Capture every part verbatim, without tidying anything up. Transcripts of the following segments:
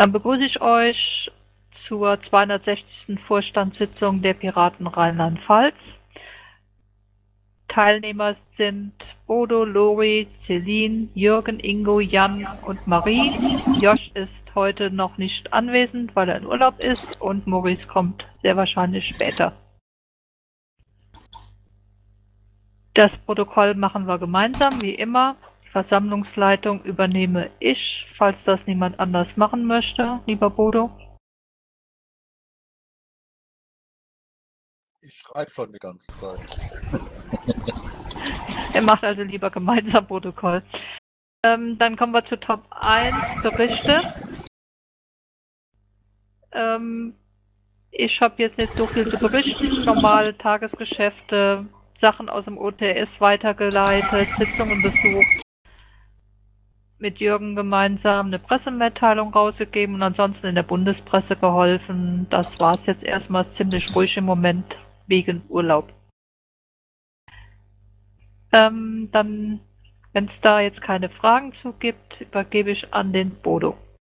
Dann begrüße ich euch zur zweihundertsechzigsten Vorstandssitzung der Piraten Rheinland-Pfalz. Teilnehmer sind Bodo, Lori, Celine, Jürgen, Ingo, Jan und Marie. Josch ist heute noch nicht anwesend, weil er in Urlaub ist, und Maurice kommt sehr wahrscheinlich später. Das Protokoll machen wir gemeinsam, wie immer. Die Versammlungsleitung übernehme ich, falls das niemand anders machen möchte, lieber Bodo. Ich schreibe schon die ganze Zeit. Er macht also lieber gemeinsam Protokoll. Ähm, dann kommen wir zu Top eins, Berichte. Ähm, ich habe jetzt nicht so viel zu berichten. Normale Tagesgeschäfte, Sachen aus dem O T S weitergeleitet, Sitzungen besucht, mit Jürgen gemeinsam eine Pressemitteilung rausgegeben und ansonsten in der Bundespresse geholfen. Das war es jetzt erstmal, ziemlich ruhig im Moment wegen Urlaub. Ähm, dann, wenn es da jetzt keine Fragen zu gibt, übergebe ich an den Bodo.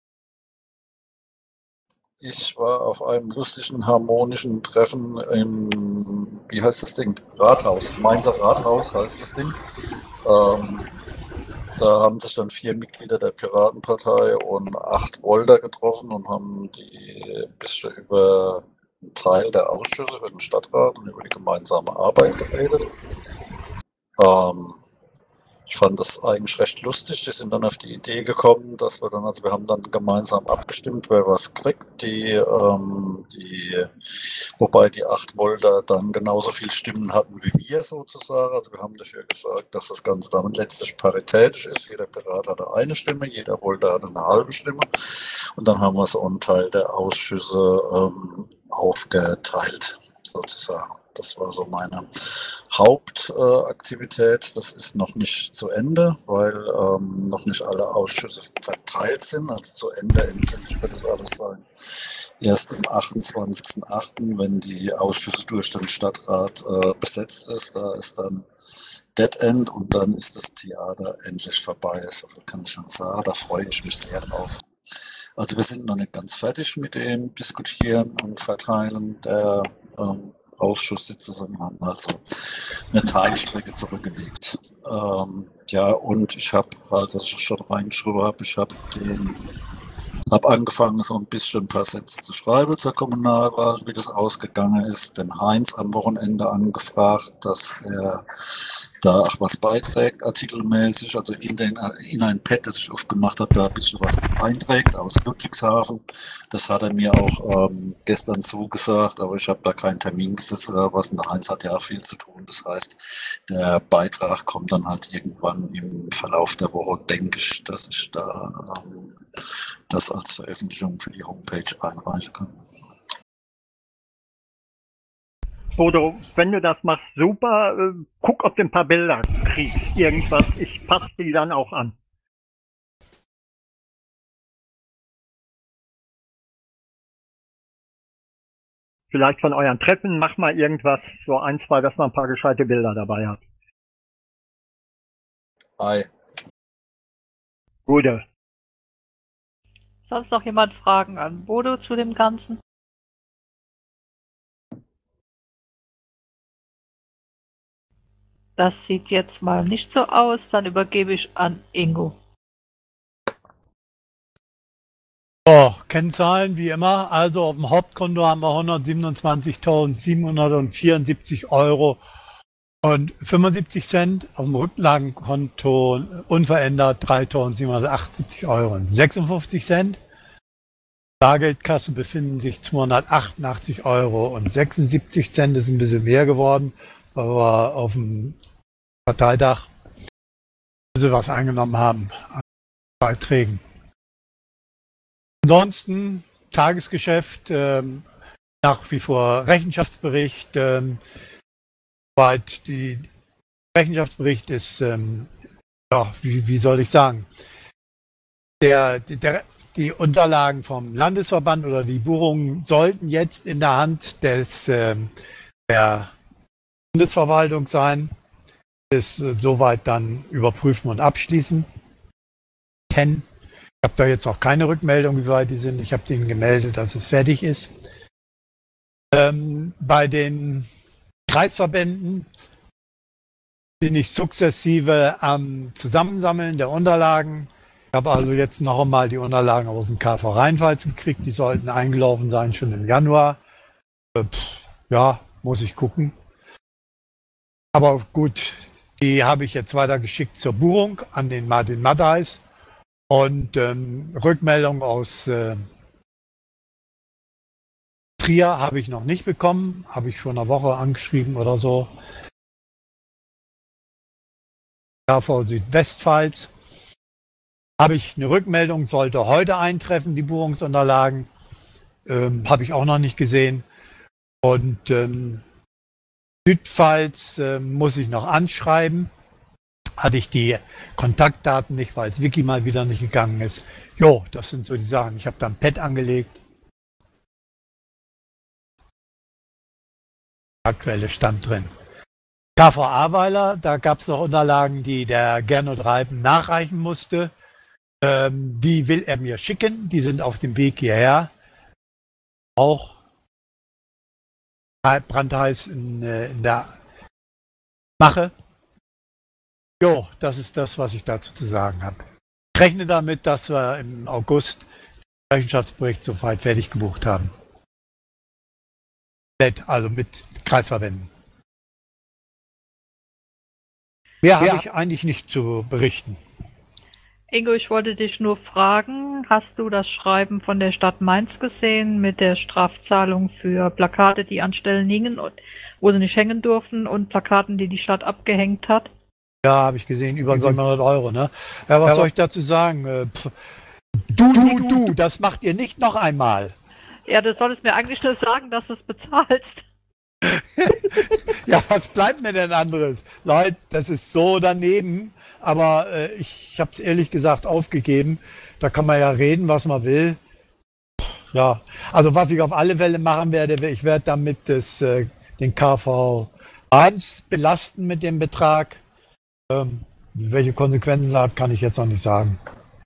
Ich war auf einem lustigen, harmonischen Treffen im, wie heißt das Ding? Rathaus. Mainzer Rathaus heißt das Ding. Ähm, da haben sich dann vier Mitglieder der Piratenpartei und acht Wolder getroffen und haben die ein bisschen über einen Teil der Ausschüsse für den Stadtrat und über die gemeinsame Arbeit geredet. Ähm, Ich fand das eigentlich recht lustig. Die sind dann auf die Idee gekommen, dass wir dann, also wir haben dann gemeinsam abgestimmt, wer was kriegt. Die, ähm, die, wobei die acht Volter dann genauso viel Stimmen hatten wie wir sozusagen. Also wir haben dafür gesagt, dass das Ganze dann letztlich paritätisch ist. Jeder Pirat hatte eine Stimme, jeder Volter hatte eine halbe Stimme. Und dann haben wir so einen Teil der Ausschüsse ähm, aufgeteilt, sozusagen. Das war so meine Hauptaktivität. Äh, das ist noch nicht zu Ende, weil ähm, noch nicht alle Ausschüsse verteilt sind. Also zu Ende endlich wird das alles sein. Erst am achtundzwanzigsten achten, wenn die Ausschüsse durch den Stadtrat äh, besetzt ist, da ist dann Dead End und dann ist das Theater endlich vorbei. So viel kann ich schon sagen. Da freue ich mich sehr drauf. Also wir sind noch nicht ganz fertig mit dem Diskutieren und Verteilen der ähm, Ausschusssitze, sondern haben also eine Teilstrecke zurückgelegt. Ähm, ja, und ich habe halt, dass ich schon reingeschrieben habe, ich habe den habe angefangen, so ein bisschen ein paar Sätze zu schreiben zur Kommunalwahl, wie das ausgegangen ist. Den Heinz am Wochenende angefragt, dass er da auch was beiträgt, artikelmäßig, also in, den, in ein Pad, das ich aufgemacht habe, da ein bisschen was einträgt aus Ludwigshafen. Das hat er mir auch ähm, gestern zugesagt, aber ich habe da keinen Termin gesetzt oder was. Und der Heinz hat ja auch viel zu tun. Das heißt, der Beitrag kommt dann halt irgendwann im Verlauf der Woche, denke ich, dass ich da ähm, das als Veröffentlichung für die Homepage einreichen kann. Bodo, wenn du das machst, super. Äh, guck, ob du ein paar Bilder kriegst, irgendwas. Ich passe die dann auch an. Vielleicht von euren Treffen, mach mal irgendwas, so ein, zwei, dass man ein paar gescheite Bilder dabei hat. Ei. Gute. Sonst noch jemand Fragen an Bodo zu dem Ganzen? Das sieht jetzt mal nicht so aus. Dann übergebe ich an Ingo. So, Kennzahlen wie immer. Also auf dem Hauptkonto haben wir hundertsiebenundzwanzigtausendsiebenhundertvierundsiebzig Euro und fünfundsiebzig Cent. Auf dem Rücklagenkonto unverändert dreitausendsiebenhundertachtundsiebzig Euro und sechsundfünfzig Cent. Bargeldkasse befinden sich zweihundertachtundachtzig Euro und sechsundsiebzig Cent. Das ist ein bisschen mehr geworden, weil wir auf dem Parteitag ein bisschen was eingenommen haben an Beiträgen. Ansonsten Tagesgeschäft, ähm, nach wie vor Rechenschaftsbericht. Ähm, weit die Rechenschaftsbericht ist, ähm, ja, wie, wie soll ich sagen, der, der, die Unterlagen vom Landesverband oder die Buchungen sollten jetzt in der Hand des, ähm, der Bundesverwaltung sein. Das äh, soweit dann überprüfen und abschließen. Ten. Ich habe da jetzt noch keine Rückmeldung, wie weit die sind. Ich habe denen gemeldet, dass es fertig ist. Ähm, bei den Kreisverbänden bin ich sukzessive am Zusammensammeln der Unterlagen. Ich habe also jetzt noch einmal die Unterlagen aus dem K V Rheinpfalz gekriegt. Die sollten eingelaufen sein schon im Januar. Äh, pff, ja, muss ich gucken. Aber gut, die habe ich jetzt weitergeschickt zur Buchung an den Martin Mattheis. Und ähm, Rückmeldung aus äh, Trier habe ich noch nicht bekommen. Habe ich vor einer Woche angeschrieben oder so. K V Südwestpfalz habe ich eine Rückmeldung, sollte heute eintreffen, die Buchungsunterlagen. Ähm, habe ich auch noch nicht gesehen. Und ähm, Südpfalz äh, muss ich noch anschreiben. Hatte ich die Kontaktdaten nicht, weil das Wiki mal wieder nicht gegangen ist. Jo, das sind so die Sachen. Ich habe da ein Pad angelegt. Aktuelle Stand drin. K V Ahrweiler, da gab es noch Unterlagen, die der Gernot Reipen nachreichen musste. Ähm, die will er mir schicken. Die sind auf dem Weg hierher. Auch brandheiß in, in der Mache. Jo, das ist das, was ich dazu zu sagen habe. Ich rechne damit, dass wir im August den Rechenschaftsbericht soweit fertig gebucht haben. Also mit Kreisverbänden. Mehr habe ich eigentlich nicht zu berichten. Ingo, ich wollte dich nur fragen, hast du das Schreiben von der Stadt Mainz gesehen mit der Strafzahlung für Plakate, die an Stellen hingen, und, wo sie nicht hängen durften, und Plakaten, die die Stadt abgehängt hat? Ja, habe ich gesehen, über siebenhundert Euro, ne? Ja, was ja, soll ich dazu sagen? Äh, du, du, du, das macht ihr nicht noch einmal. Ja, du solltest mir eigentlich nur sagen, dass du es bezahlst. Ja, was bleibt mir denn anderes? Leute, das ist so daneben, aber äh, ich habe es ehrlich gesagt aufgegeben. Da kann man ja reden, was man will. Ja, also was ich auf alle Fälle machen werde, ich werde damit das, äh, den K V eins belasten mit dem Betrag. Ähm, welche Konsequenzen es hat, kann ich jetzt noch nicht sagen.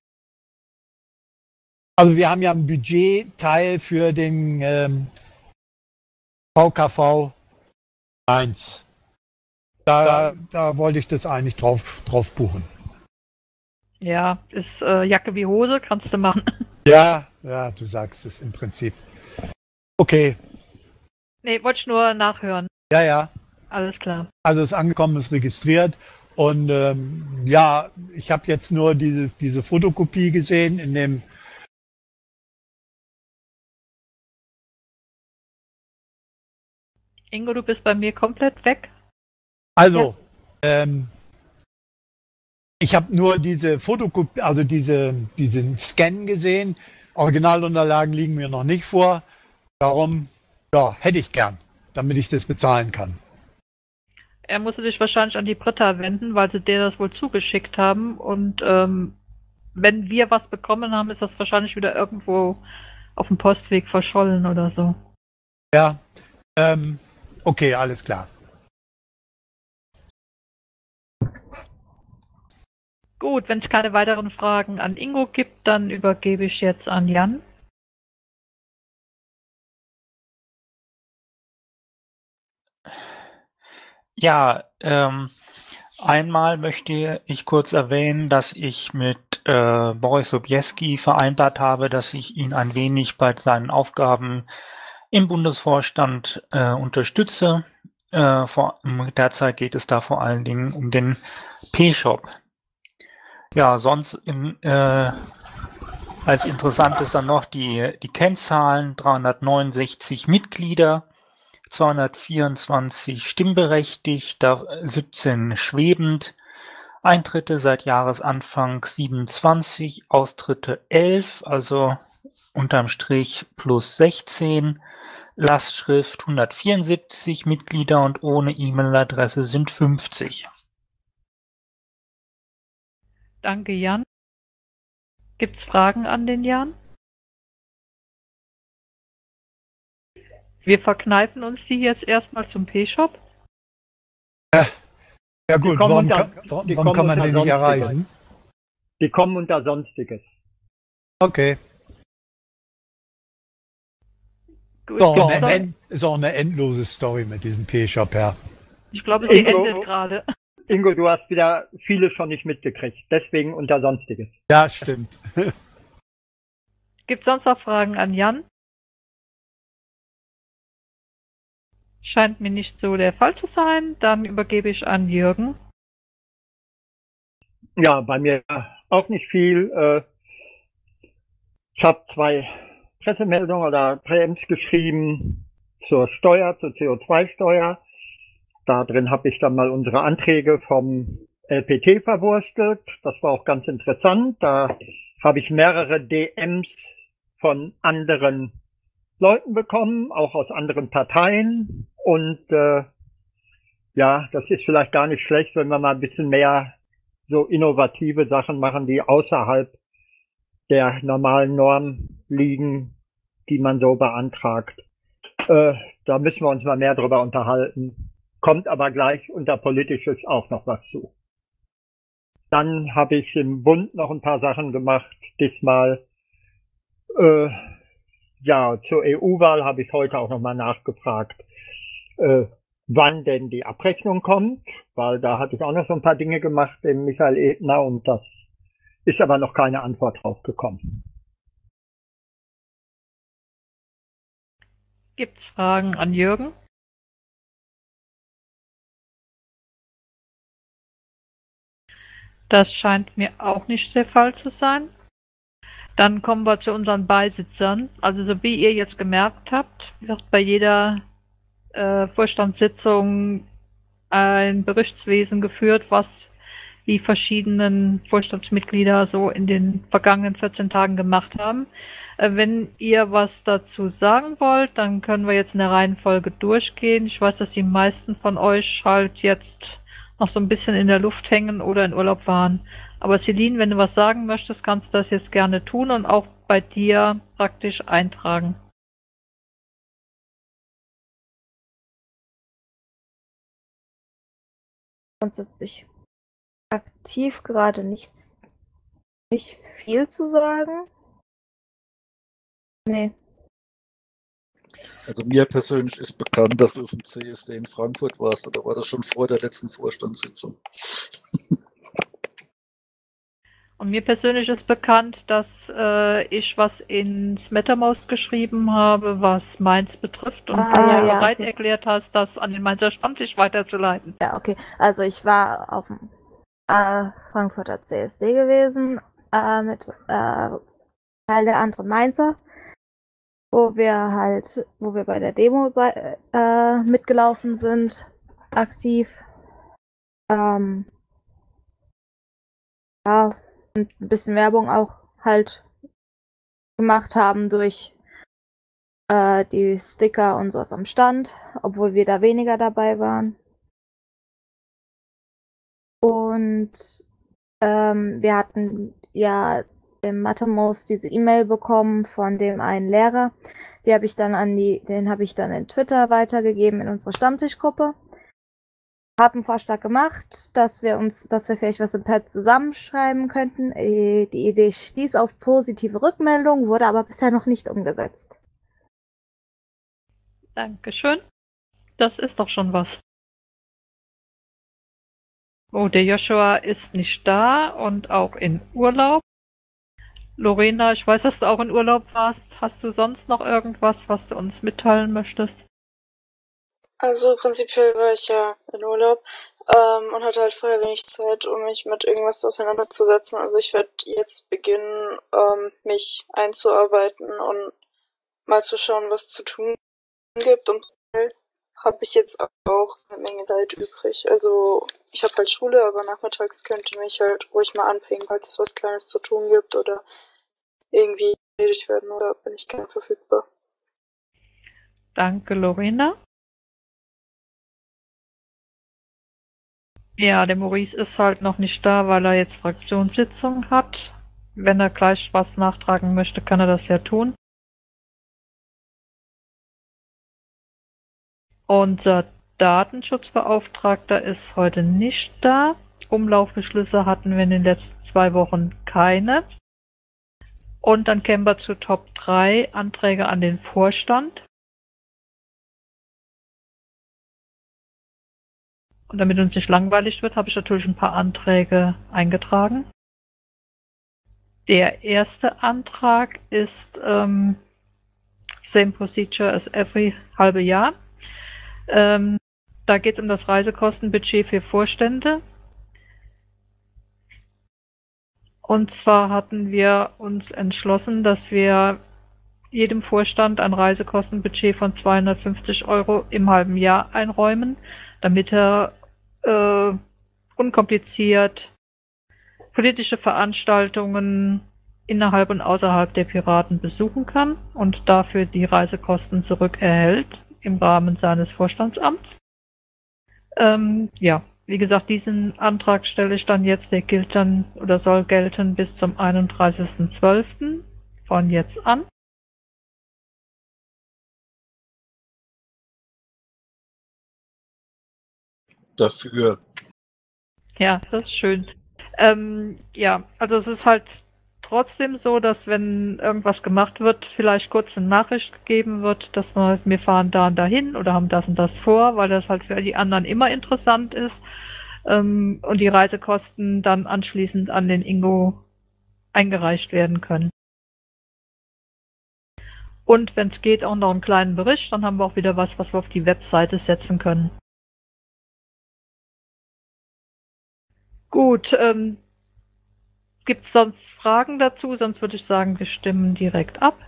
Also wir haben ja ein Budgetteil für den ähm, V K V eins. Da, da wollte ich das eigentlich drauf, drauf buchen. Ja, ist äh, Jacke wie Hose, kannst du machen. Ja, ja, du sagst es im Prinzip. Okay. Nee, wollte ich nur nachhören. Ja, ja. Alles klar. Also es ist angekommen, ist registriert. Und ähm, ja, ich habe jetzt nur dieses, diese Fotokopie gesehen in dem Ingo, du bist bei mir komplett weg. Also, ja. ähm, ich habe nur diese Fotokopie, also diese, diesen Scan gesehen. Originalunterlagen liegen mir noch nicht vor. Darum, ja, hätte ich gern, damit ich das bezahlen kann. Er musste dich wahrscheinlich an die Britta wenden, weil sie dir das wohl zugeschickt haben. Und ähm, wenn wir was bekommen haben, ist das wahrscheinlich wieder irgendwo auf dem Postweg verschollen oder so. Ja, ähm, okay, alles klar. Gut, wenn es keine weiteren Fragen an Ingo gibt, dann übergebe ich jetzt an Jan. Ja, ähm, einmal möchte ich kurz erwähnen, dass ich mit äh, Boris Sobieski vereinbart habe, dass ich ihn ein wenig bei seinen Aufgaben im Bundesvorstand äh, unterstütze. Äh, vor, derzeit geht es da vor allen Dingen um den P-Shop. Ja, sonst in, äh, als interessant ist dann noch die, die Kennzahlen: dreihundertneunundsechzig Mitglieder, zweihundertvierundzwanzig stimmberechtigt, siebzehn schwebend, Eintritte seit Jahresanfang siebenundzwanzig, Austritte elf, also unterm Strich plus sechzehn, Lastschrift hundertvierundsiebzig Mitglieder und ohne E-Mail-Adresse sind fünfzig. Danke, Jan. Gibt's Fragen an den Jan? Wir verkneifen uns die jetzt erstmal zum P-Shop. Ja, ja gut, warum, unter, kann, warum, warum kann man den nicht erreichen? Die kommen unter Sonstiges. Okay. Gut, So, gibt's eine, noch- end, ist auch eine endlose Story mit diesem P-Shop, ja. ich glaube, sie Ingo- endet gerade. Ingo, du hast wieder viele schon nicht mitgekriegt. Deswegen unter Sonstiges. Ja, stimmt. Gibt es sonst noch Fragen an Jan? Scheint mir nicht so der Fall zu sein. Dann übergebe ich an Jürgen. Ja, bei mir auch nicht viel. Äh, Ich habe zwei Pressemeldungen oder Präms geschrieben zur Steuer, zur C O zwei Steuer. Da drin habe ich dann mal unsere Anträge vom L P T verwurstelt. Das war auch ganz interessant. Da habe ich mehrere D Ms von anderen Leuten bekommen, auch aus anderen Parteien. Und äh, ja, das ist vielleicht gar nicht schlecht, wenn wir mal ein bisschen mehr so innovative Sachen machen, die außerhalb der normalen Norm liegen, die man so beantragt. Äh, da müssen wir uns mal mehr drüber unterhalten. Kommt aber gleich unter Politisches auch noch was zu. Dann habe ich im Bund noch ein paar Sachen gemacht. Diesmal, äh, ja, zur E U-Wahl habe ich heute auch nochmal nachgefragt, äh, wann denn die Abrechnung kommt, weil da hatte ich auch noch so ein paar Dinge gemacht, dem Michael Ebner, und das ist aber noch keine Antwort drauf gekommen. Gibt es Fragen an Jürgen? Das scheint mir auch nicht der Fall zu sein. Dann kommen wir zu unseren Beisitzern. Also so wie ihr jetzt gemerkt habt, wird bei jeder äh, Vorstandssitzung ein Berichtswesen geführt, was die verschiedenen Vorstandsmitglieder so in den vergangenen vierzehn Tagen gemacht haben. Äh, wenn ihr was dazu sagen wollt, dann können wir jetzt in der Reihenfolge durchgehen. Ich weiß, dass die meisten von euch halt jetzt noch so ein bisschen in der Luft hängen oder in Urlaub waren. Aber Celine, wenn du was sagen möchtest, kannst du das jetzt gerne tun und auch bei dir praktisch eintragen. Grundsätzlich aktiv gerade nichts, nicht viel zu sagen. Nee. Also mir persönlich ist bekannt, dass du auf dem C S D in Frankfurt warst, oder war das schon vor der letzten Vorstandssitzung? Und mir persönlich ist bekannt, dass äh, ich was ins MetaMost geschrieben habe, was Mainz betrifft und Ah, du ja, dich ja, bereit okay. erklärt hast, das an den Mainzer Stammtisch weiterzuleiten. Ja, okay. Also ich war auf dem äh, Frankfurter C S D gewesen, äh, mit äh, Teil der anderen Mainzer, wo wir halt, wo wir bei der Demo bei, äh, mitgelaufen sind, aktiv. Ähm, ja, und ein bisschen Werbung auch halt gemacht haben durch äh, die Sticker und sowas am Stand, obwohl wir da weniger dabei waren. Und ähm, wir hatten ja im MatheMost diese E-Mail bekommen von dem einen Lehrer. Die habe ich dann an die, den habe ich dann in Twitter weitergegeben in unsere Stammtischgruppe. Hab einen Vorschlag gemacht, dass wir uns, dass wir vielleicht was im Pad zusammenschreiben könnten. Äh, Die Idee stieß auf positive Rückmeldungen, wurde aber bisher noch nicht umgesetzt. Dankeschön. Das ist doch schon was. Oh, der Joshua ist nicht da und auch in Urlaub. Lorena, ich weiß, dass du auch in Urlaub warst. Hast du sonst noch irgendwas, was du uns mitteilen möchtest? Also prinzipiell war ich ja in Urlaub ähm, und hatte halt vorher wenig Zeit, um mich mit irgendwas auseinanderzusetzen. Also ich werde jetzt beginnen, ähm, mich einzuarbeiten und mal zu schauen, was zu tun gibt. Und habe ich jetzt auch eine Menge Zeit übrig. Also ich habe halt Schule, aber nachmittags könnte mich halt ruhig mal anpingen, falls es was Kleines zu tun gibt oder irgendwie erledigt werden, oder bin ich gerne verfügbar. Danke, Lorena. Ja, der Maurice ist halt noch nicht da, weil er jetzt Fraktionssitzung hat. Wenn er gleich was nachtragen möchte, kann er das ja tun. Unser Datenschutzbeauftragter ist heute nicht da. Umlaufbeschlüsse hatten wir in den letzten zwei Wochen keine. Und dann kämen wir zu Top drei, Anträge an den Vorstand. Und damit uns nicht langweilig wird, habe ich natürlich ein paar Anträge eingetragen. Der erste Antrag ist ähm, same procedure as every halbe Jahr. Ähm, da geht es um das Reisekostenbudget für Vorstände. Und zwar hatten wir uns entschlossen, dass wir jedem Vorstand ein Reisekostenbudget von zweihundertfünfzig Euro im halben Jahr einräumen, damit er äh, unkompliziert politische Veranstaltungen innerhalb und außerhalb der Piraten besuchen kann und dafür die Reisekosten zurückerhält im Rahmen seines Vorstandsamts. Ähm, ja, wie gesagt, diesen Antrag stelle ich dann jetzt, der gilt dann oder soll gelten bis zum einunddreißigsten zwölften von jetzt an. Dafür. Ja, das ist schön. Ähm, ja, also es ist halt trotzdem so, dass wenn irgendwas gemacht wird, vielleicht kurz eine Nachricht gegeben wird, dass wir, wir fahren da und dahin oder haben das und das vor, weil das halt für die anderen immer interessant ist ähm, und die Reisekosten dann anschließend an den Ingo eingereicht werden können. Und wenn es geht, auch noch einen kleinen Bericht, dann haben wir auch wieder was, was wir auf die Webseite setzen können. Gut, ähm, gibt es sonst Fragen dazu? Sonst würde ich sagen, wir stimmen direkt ab.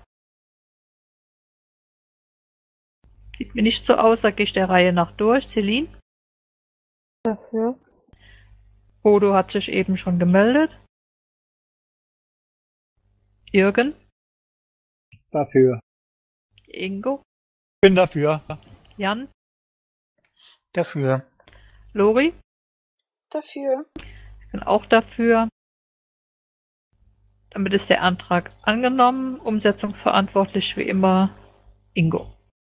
Sieht mir nicht so aus, da gehe ich der Reihe nach durch. Celine? Dafür. Bodo hat sich eben schon gemeldet. Jürgen? Dafür. Ingo? Bin dafür. Jan? Dafür. Lori? Dafür. Ich bin auch dafür. Damit ist der Antrag angenommen. Umsetzungsverantwortlich wie immer Ingo.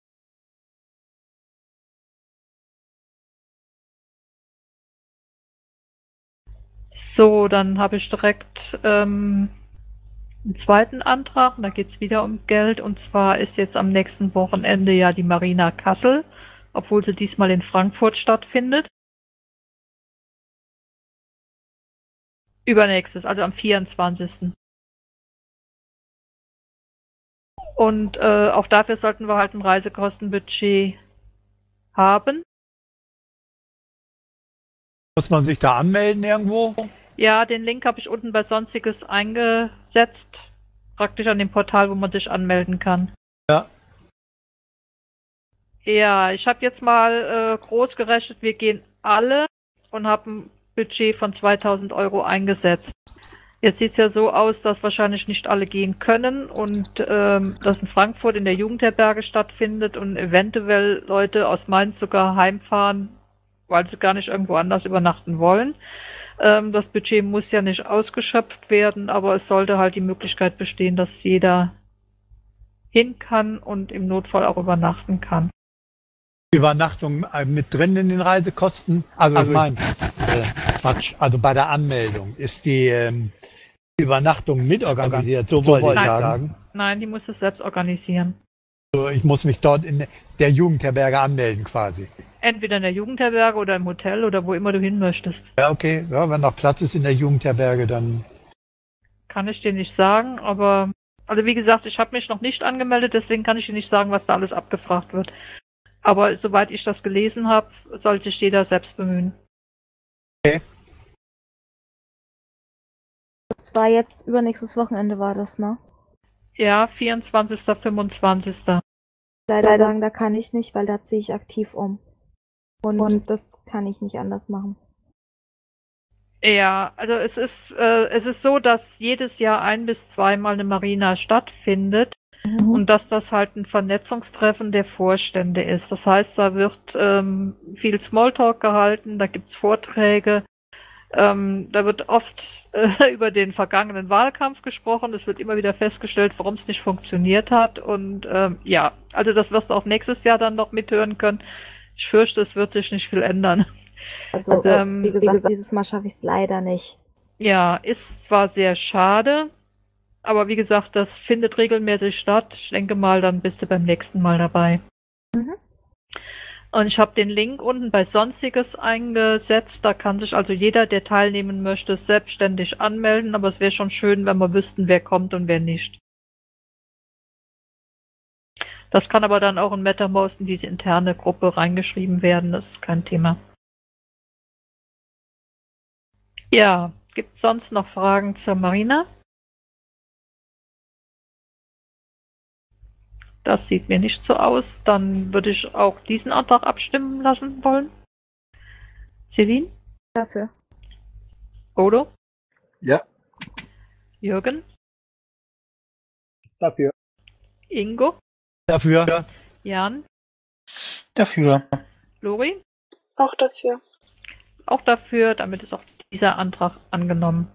So, dann habe ich direkt ähm, einen zweiten Antrag. Und da geht es wieder um Geld. Und zwar ist jetzt am nächsten Wochenende ja die Marina Kassel, obwohl sie diesmal in Frankfurt stattfindet. Übernächstes, also am vierundzwanzigsten Und äh, auch dafür sollten wir halt ein Reisekostenbudget haben. Muss man sich da anmelden irgendwo? Ja, den Link habe ich unten bei Sonstiges eingesetzt. Praktisch an dem Portal, wo man sich anmelden kann. Ja. Ja, ich habe jetzt mal äh, groß gerechnet, wir gehen alle und haben ein Budget von zweitausend Euro eingesetzt. Jetzt sieht es ja so aus, dass wahrscheinlich nicht alle gehen können und ähm, das in Frankfurt in der Jugendherberge stattfindet und eventuell Leute aus Mainz sogar heimfahren, weil sie gar nicht irgendwo anders übernachten wollen. Ähm, das Budget muss ja nicht ausgeschöpft werden, aber es sollte halt die Möglichkeit bestehen, dass jeder hin kann und im Notfall auch übernachten kann. Übernachtung äh, mit drin in den Reisekosten? Also, also ich meine, äh, Quatsch, also bei der Anmeldung ist die ähm, Übernachtung mitorganisiert, so wollte ich sagen. Nein, die muss es selbst organisieren. Also ich muss mich dort in der Jugendherberge anmelden quasi. Entweder in der Jugendherberge oder im Hotel oder wo immer du hin möchtest. Ja, okay. Ja, wenn noch Platz ist in der Jugendherberge, dann... Kann ich dir nicht sagen, aber... Also wie gesagt, ich habe mich noch nicht angemeldet, deswegen kann ich dir nicht sagen, was da alles abgefragt wird. Aber soweit ich das gelesen habe, soll sich jeder selbst bemühen. Okay. Das war jetzt übernächstes Wochenende, war das, ne? Ja, vierundzwanzigsten fünfundzwanzigsten Leider, Leider sagen, da kann ich nicht, weil da ziehe ich aktiv um. Und, und das kann ich nicht anders machen. Ja, also es ist, äh, es ist so, dass jedes Jahr ein bis zweimal eine Marina stattfindet. Mhm. Und dass das halt ein Vernetzungstreffen der Vorstände ist. Das heißt, da wird ähm, viel Smalltalk gehalten, da gibt's Vorträge, ähm, da wird oft äh, über den vergangenen Wahlkampf gesprochen. Es wird immer wieder festgestellt, warum es nicht funktioniert hat. Und ähm, ja, also das wirst du auch nächstes Jahr dann noch mithören können. Ich fürchte, es wird sich nicht viel ändern. Also, also ähm, wie, gesagt, wie gesagt, dieses Mal schaffe ich es leider nicht. Ja, ist zwar sehr schade, Aber wie gesagt, das findet regelmäßig statt. Ich denke mal, dann bist du beim nächsten Mal dabei. Mhm. Und ich habe den Link unten bei Sonstiges eingesetzt. Da kann sich also jeder, der teilnehmen möchte, selbstständig anmelden. Aber es wäre schon schön, wenn wir wüssten, wer kommt und wer nicht. Das kann aber dann auch in MetaMost in diese interne Gruppe reingeschrieben werden. Das ist kein Thema. Ja, gibt es sonst noch Fragen zur Marina? Das sieht mir nicht so aus. Dann würde ich auch diesen Antrag abstimmen lassen wollen. Celine? Dafür. Odo? Ja, Jürgen? Dafür. Ingo? Dafür. Jan? Dafür. Lori? Auch dafür. Auch dafür. Damit ist auch dieser Antrag angenommen.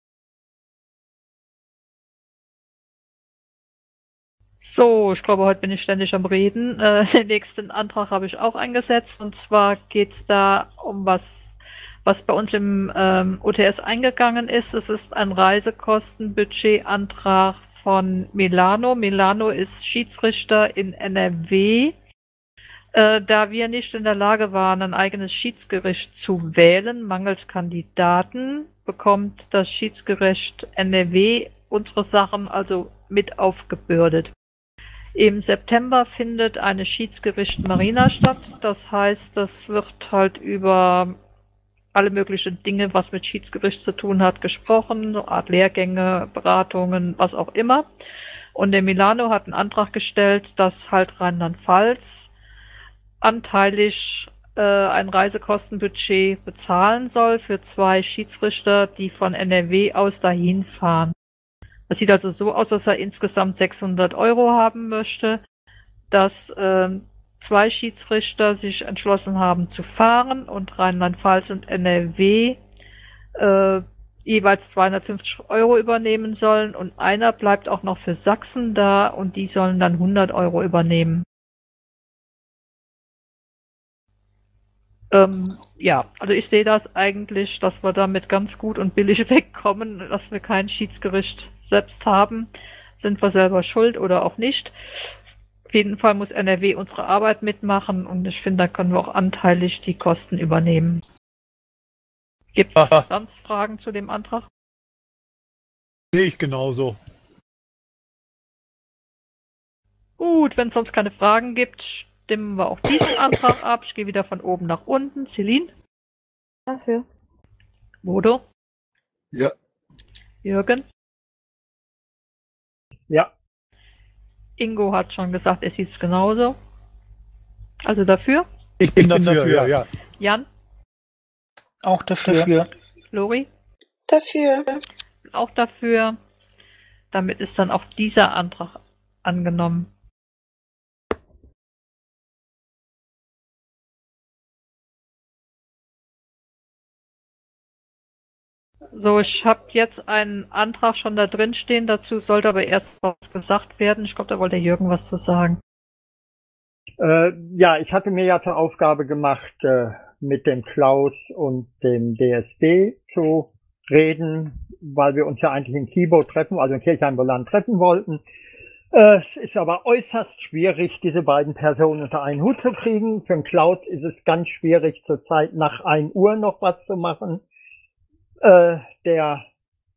So, ich glaube, heute bin ich ständig am Reden. Äh, den nächsten Antrag habe ich auch eingesetzt. Und zwar geht es da um was, was bei uns im ähm, O T S eingegangen ist. Es ist ein Reisekostenbudgetantrag von Milano. Milano ist Schiedsrichter in N R W. Äh, da wir nicht in der Lage waren, ein eigenes Schiedsgericht zu wählen, mangels Kandidaten, bekommt das Schiedsgericht N R W unsere Sachen also mit aufgebürdet. Im September findet eine Schiedsgericht Marina statt. Das heißt, das wird halt über alle möglichen Dinge, was mit Schiedsgericht zu tun hat, gesprochen, so Art Lehrgänge, Beratungen, was auch immer. Und der Milano hat einen Antrag gestellt, dass halt Rheinland-Pfalz anteilig äh, ein Reisekostenbudget bezahlen soll für zwei Schiedsrichter, die von N R W aus dahin fahren. Das sieht also so aus, dass er insgesamt sechshundert Euro haben möchte, dass äh, zwei Schiedsrichter sich entschlossen haben zu fahren und Rheinland-Pfalz und N R W äh, jeweils zweihundertfünfzig Euro übernehmen sollen und einer bleibt auch noch für Sachsen da und die sollen dann hundert Euro übernehmen. Ähm, ja, also ich sehe das eigentlich, dass wir damit ganz gut und billig wegkommen, dass wir kein Schiedsgericht selbst haben. Sind wir selber schuld oder auch nicht? Auf jeden Fall muss N R W unsere Arbeit mitmachen und ich finde, da können wir auch anteilig die Kosten übernehmen. Gibt es sonst Fragen zu dem Antrag? Sehe ich genauso. Gut, wenn es sonst keine Fragen gibt, stimmen wir auch diesen Antrag ab. Ich gehe wieder von oben nach unten. Celine? Dafür. Bodo? ja, Jürgen? Ja, Ingo hat schon gesagt, er sieht es genauso. Also dafür? Ich bin dafür, dafür, ja. Jan? Auch dafür. Dafür. Lori? Dafür. Auch dafür. Damit ist dann auch dieser Antrag angenommen. So, ich habe jetzt einen Antrag schon da drin stehen, dazu sollte aber erst was gesagt werden. Ich glaube, da wollte Jürgen was zu sagen. Äh, ja, ich hatte mir ja zur Aufgabe gemacht, äh, mit dem Klaus und dem D S B zu reden, weil wir uns ja eigentlich in Kibo treffen, also in Kirchheim-Bolland treffen wollten. Äh, es ist aber äußerst schwierig, diese beiden Personen unter einen Hut zu kriegen. Für den Klaus ist es ganz schwierig, zurzeit nach ein Uhr noch was zu machen. Äh, der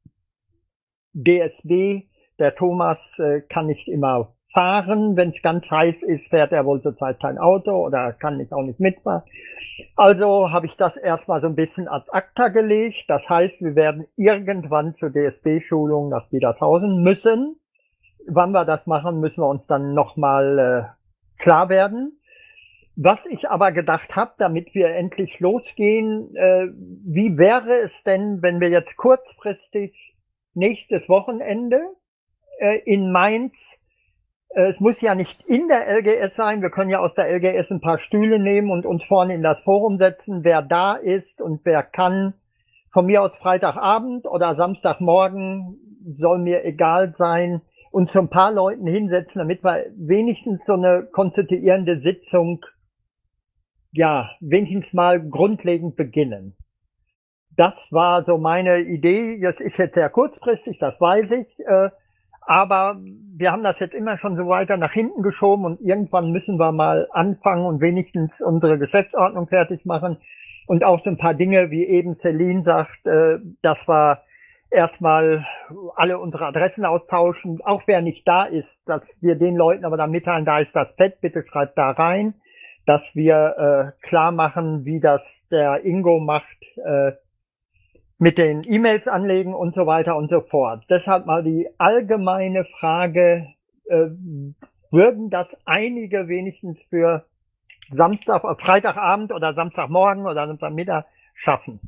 D S B, der Thomas, äh, kann nicht immer fahren. Wenn es ganz heiß ist, fährt er wohl zurzeit kein Auto oder kann nicht auch nicht mitfahren. Also habe ich das erstmal so ein bisschen ad acta gelegt. Das heißt, wir werden irgendwann zur D S B-Schulung nach Biedershausen müssen. Wann wir das machen, müssen wir uns dann nochmal äh, klar werden. Was ich aber gedacht habe, damit wir endlich losgehen, äh, wie wäre es denn, wenn wir jetzt kurzfristig nächstes Wochenende äh, in Mainz, äh, es muss ja nicht in der L G S sein, wir können ja aus der L G S ein paar Stühle nehmen und uns vorne in das Forum setzen, wer da ist und wer kann, von mir aus Freitagabend oder Samstagmorgen, soll mir egal sein, und zu ein paar Leuten hinsetzen, damit wir wenigstens so eine konstituierende Sitzung ja, wenigstens mal grundlegend beginnen. Das war so meine Idee. Das ist jetzt sehr kurzfristig, das weiß ich. Äh, aber wir haben das jetzt immer schon so weiter nach hinten geschoben und irgendwann müssen wir mal anfangen und wenigstens unsere Geschäftsordnung fertig machen und auch so ein paar Dinge, wie eben Celine sagt, äh, dass wir erstmal alle unsere Adressen austauschen, auch wer nicht da ist, dass wir den Leuten aber dann mitteilen, da ist das Pad, bitte schreibt da rein, dass wir äh, klar machen, wie das der Ingo macht, äh, mit den E-Mails anlegen und so weiter und so fort. Deshalb mal die allgemeine Frage, äh, würden das einige wenigstens für Samstag, äh, Freitagabend oder Samstagmorgen oder Samstagmittag schaffen?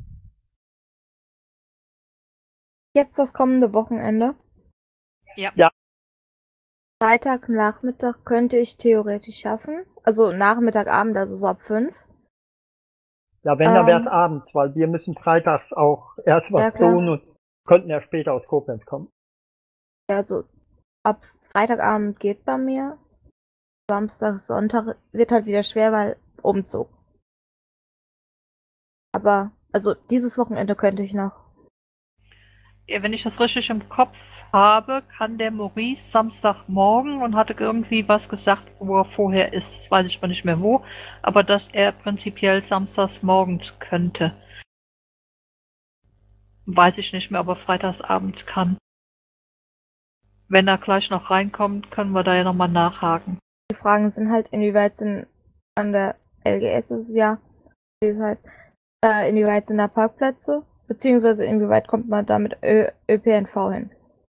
Jetzt das kommende Wochenende. Ja. Ja. Freitagnachmittag könnte ich theoretisch schaffen. Also Nachmittagabend, also so ab fünf. Ja, wenn, dann wäre es Ähm. abends, weil wir müssen freitags auch erst was Ja, klar. tun und könnten ja später aus Koblenz kommen. Also ab Freitagabend geht bei mir. Samstag, Sonntag wird halt wieder schwer, weil Umzug. Aber, also dieses Wochenende könnte ich noch. Ja, wenn ich das richtig im Kopf habe, kann der Maurice Samstagmorgen und hatte irgendwie was gesagt, wo er vorher ist. Das weiß ich mal nicht mehr wo, aber dass er prinzipiell samstags morgens könnte. Weiß ich nicht mehr, ob er freitags abends kann. Wenn er gleich noch reinkommt, können wir da ja nochmal nachhaken. Die Fragen sind halt, inwieweit sind an der L G S ist es ja, wie das heißt, äh, inwieweit sind da Parkplätze, beziehungsweise inwieweit kommt man da mit Ö ÖPNV hin?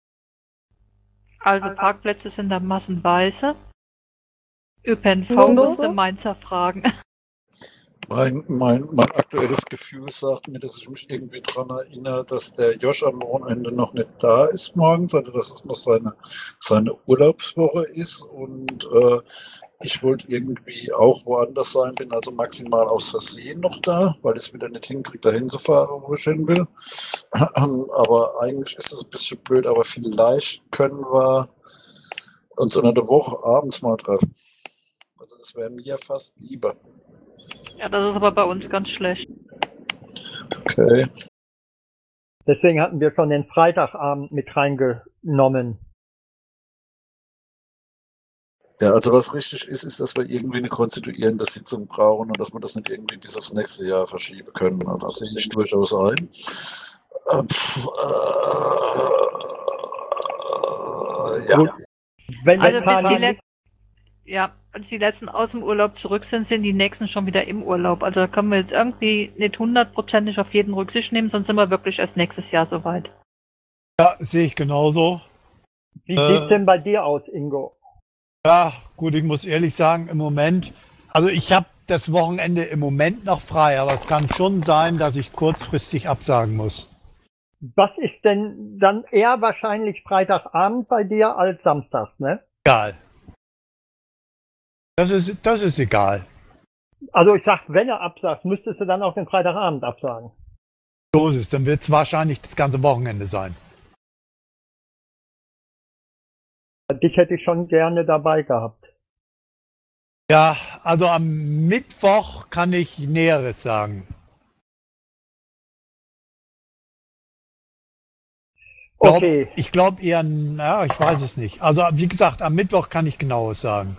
Also Parkplätze sind da massenweise. ÖPNV Logo? musste Mainzer fragen. Mein, mein, mein aktuelles Gefühl sagt mir, dass ich mich irgendwie daran erinnere, dass der Josh am Wochenende noch nicht da ist morgens, also dass es noch seine, seine Urlaubswoche ist und äh, ich wollte irgendwie auch woanders sein, bin also maximal aus Versehen noch da, weil ich es wieder nicht hinkriege, da hinzufahren, wo ich hin will. Aber eigentlich ist es ein bisschen blöd, aber vielleicht können wir uns unter der Woche abends mal treffen. Also das wäre mir fast lieber. Ja, das ist aber bei uns ganz schlecht. Okay. Deswegen hatten wir schon den Freitagabend mit reingenommen. Ja, also was richtig ist, ist, dass wir irgendwie eine konstituierende Sitzung brauchen und dass wir das nicht irgendwie bis aufs nächste Jahr verschieben können. Also das sehe ich durchaus ein. Äh, pff, äh, ja. Gut. Wenn Also der bis Plan die, nicht- Let ja, als die letzten aus dem Urlaub zurück sind, sind die nächsten schon wieder im Urlaub. Also da können wir jetzt irgendwie nicht hundertprozentig auf jeden Rücksicht nehmen, sonst sind wir wirklich erst nächstes Jahr soweit. Ja, sehe ich genauso. Wie Äh. sieht's denn bei dir aus, Ingo? Ja, gut, ich muss ehrlich sagen, im Moment, also ich habe das Wochenende im Moment noch frei, aber es kann schon sein, dass ich kurzfristig absagen muss. Was ist denn dann eher wahrscheinlich Freitagabend bei dir als Samstag, ne? Egal. Das ist, das ist egal. Also ich sag, wenn er absagt, müsstest du dann auch den Freitagabend absagen. So ist es, dann wird es wahrscheinlich das ganze Wochenende sein. Dich hätte ich schon gerne dabei gehabt. Ja, also am Mittwoch kann ich Näheres sagen. Glaub, Okay, Ich glaube eher, na, ich weiß es nicht. Also wie gesagt, am Mittwoch kann ich genaues sagen.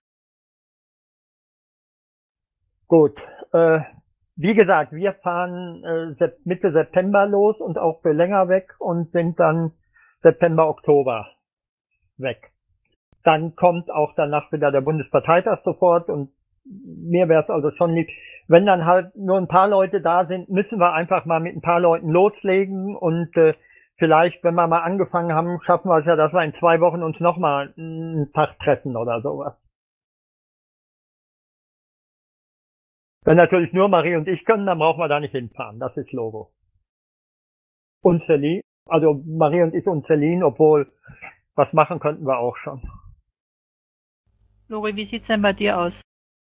gut. Äh, wie gesagt, wir fahren äh, Sep- Mitte September los und auch für länger weg und sind dann September, Oktober weg. Dann kommt auch danach wieder der Bundesparteitag sofort und mir wäre es also schon lieb, wenn dann halt nur ein paar Leute da sind, müssen wir einfach mal mit ein paar Leuten loslegen und äh, vielleicht, wenn wir mal angefangen haben, schaffen wir es ja, dass wir in zwei Wochen uns nochmal einen Tag treffen oder sowas. Wenn natürlich nur Marie und ich können, dann brauchen wir da nicht hinfahren. Das ist Logo. Und Celine, also Marie und ich und Celine, obwohl was machen könnten wir auch schon. Lori, wie sieht's denn bei dir aus?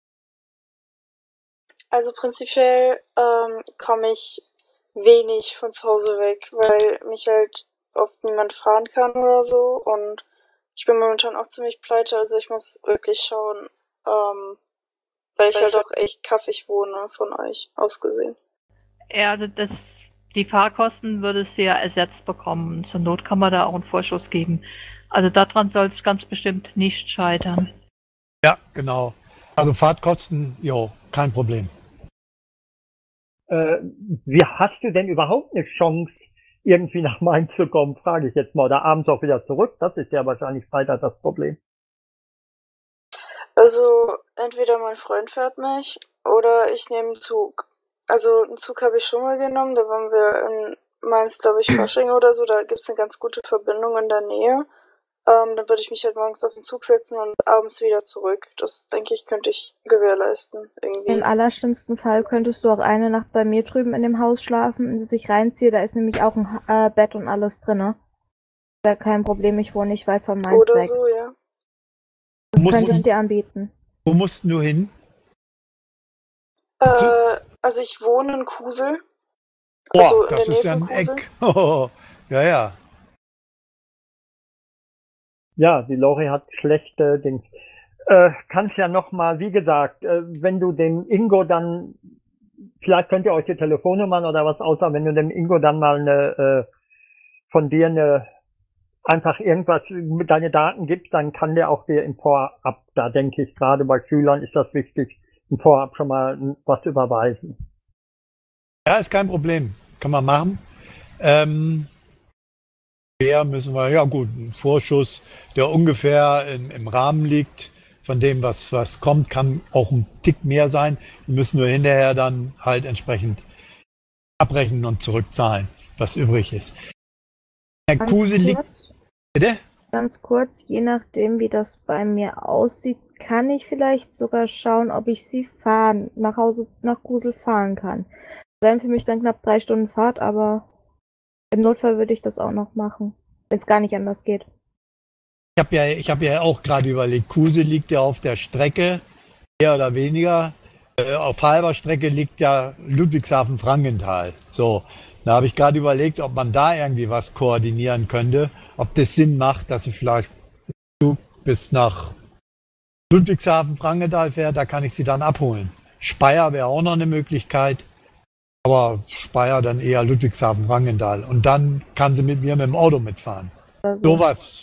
Also prinzipiell ähm, komme ich wenig von zu Hause weg, weil mich halt oft niemand fahren kann oder so und ich bin momentan auch ziemlich pleite, also ich muss wirklich schauen, ähm, weil ich halt auch echt kaffig wohne von euch aus gesehen. Ja, also das, die Fahrkosten würdest du ja ersetzt bekommen. Zur Not kann man da auch einen Vorschuss geben. Also daran soll es ganz bestimmt nicht scheitern. Ja, genau. Also Fahrtkosten, jo, kein Problem. Äh, wie hast du denn überhaupt eine Chance, irgendwie nach Mainz zu kommen, frage ich jetzt mal. Oder abends auch wieder zurück? Das ist ja wahrscheinlich Freitag das Problem. Also entweder mein Freund fährt mich oder ich nehme einen Zug. Also einen Zug habe ich schon mal genommen, da waren wir in Mainz, glaube ich, Fasching oder so, da gibt es eine ganz gute Verbindung in der Nähe. Ähm, dann würde ich mich halt morgens auf den Zug setzen und abends wieder zurück. Das, denke ich, könnte ich gewährleisten, irgendwie. Im allerschlimmsten Fall könntest du auch eine Nacht bei mir drüben in dem Haus schlafen, in das ich reinziehe. Da ist nämlich auch ein äh, Bett und alles drinne. Da kein Problem, ich wohne nicht weit von Mainz Oder weg. so, ja. Das Musst- könnte ich dir anbieten. Wo musst du hin? Äh, also ich wohne in Kusel. Boah, Also in das der ist Nähe ja von ein Kusel. Eck. Oh, ja, ja. Ja, die Lori hat schlechte Dings. Äh, kannst ja noch mal, wie gesagt, äh, wenn du dem Ingo dann, vielleicht könnt ihr euch die Telefonnummern oder was außer, wenn du dem Ingo dann mal eine, äh, von dir eine, einfach irgendwas mit deine Daten gibst, dann kann der auch dir im Vorab, da denke ich, gerade bei Schülern ist das wichtig, im Vorab schon mal was überweisen. Ja, ist kein Problem. Kann man machen. Ähm, der müssen wir, ja gut, ein Vorschuss, der ungefähr im, im Rahmen liegt von dem, was, was kommt, kann auch ein Tick mehr sein. Wir müssen nur hinterher dann halt entsprechend abrechnen und zurückzahlen, was übrig ist. Herr Ganz Kuse liegt, kurz, bitte? ganz kurz, je nachdem, wie das bei mir aussieht, kann ich vielleicht sogar schauen, ob ich sie fahren, nach Hause, nach Kusel fahren kann. Das wären für mich dann knapp drei Stunden Fahrt, aber im Notfall würde ich das auch noch machen, wenn es gar nicht anders geht. Ich habe ja, ich hab ja auch gerade überlegt, Kuse liegt ja auf der Strecke, mehr oder weniger. Äh, auf halber Strecke liegt ja Ludwigshafen-Frankenthal. So, da habe ich gerade überlegt, ob man da irgendwie was koordinieren könnte, ob das Sinn macht, dass ich vielleicht bis nach Ludwigshafen-Frankenthal fährt, da kann ich sie dann abholen. Speyer wäre auch noch eine Möglichkeit, aber Speyer dann eher Ludwigshafen-Frankenthal. Und dann kann sie mit mir mit dem Auto mitfahren. Oder so. Sowas.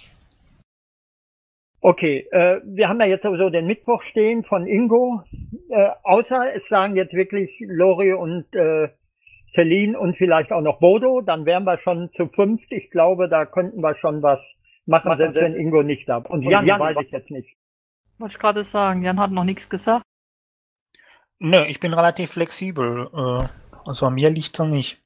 Okay, äh, wir haben ja jetzt sowieso den Mittwoch stehen von Ingo. Äh, außer es sagen jetzt wirklich Lori und äh, Celine und vielleicht auch noch Bodo, dann wären wir schon zu fünft. Ich glaube, da könnten wir schon was machen, selbst wenn Ingo nicht da. Und Jan, Jan weiß ich jetzt nicht. Wollte ich gerade sagen, Jan hat noch nichts gesagt. Nö, ich bin relativ flexibel. Äh, also an mir liegt's noch nicht.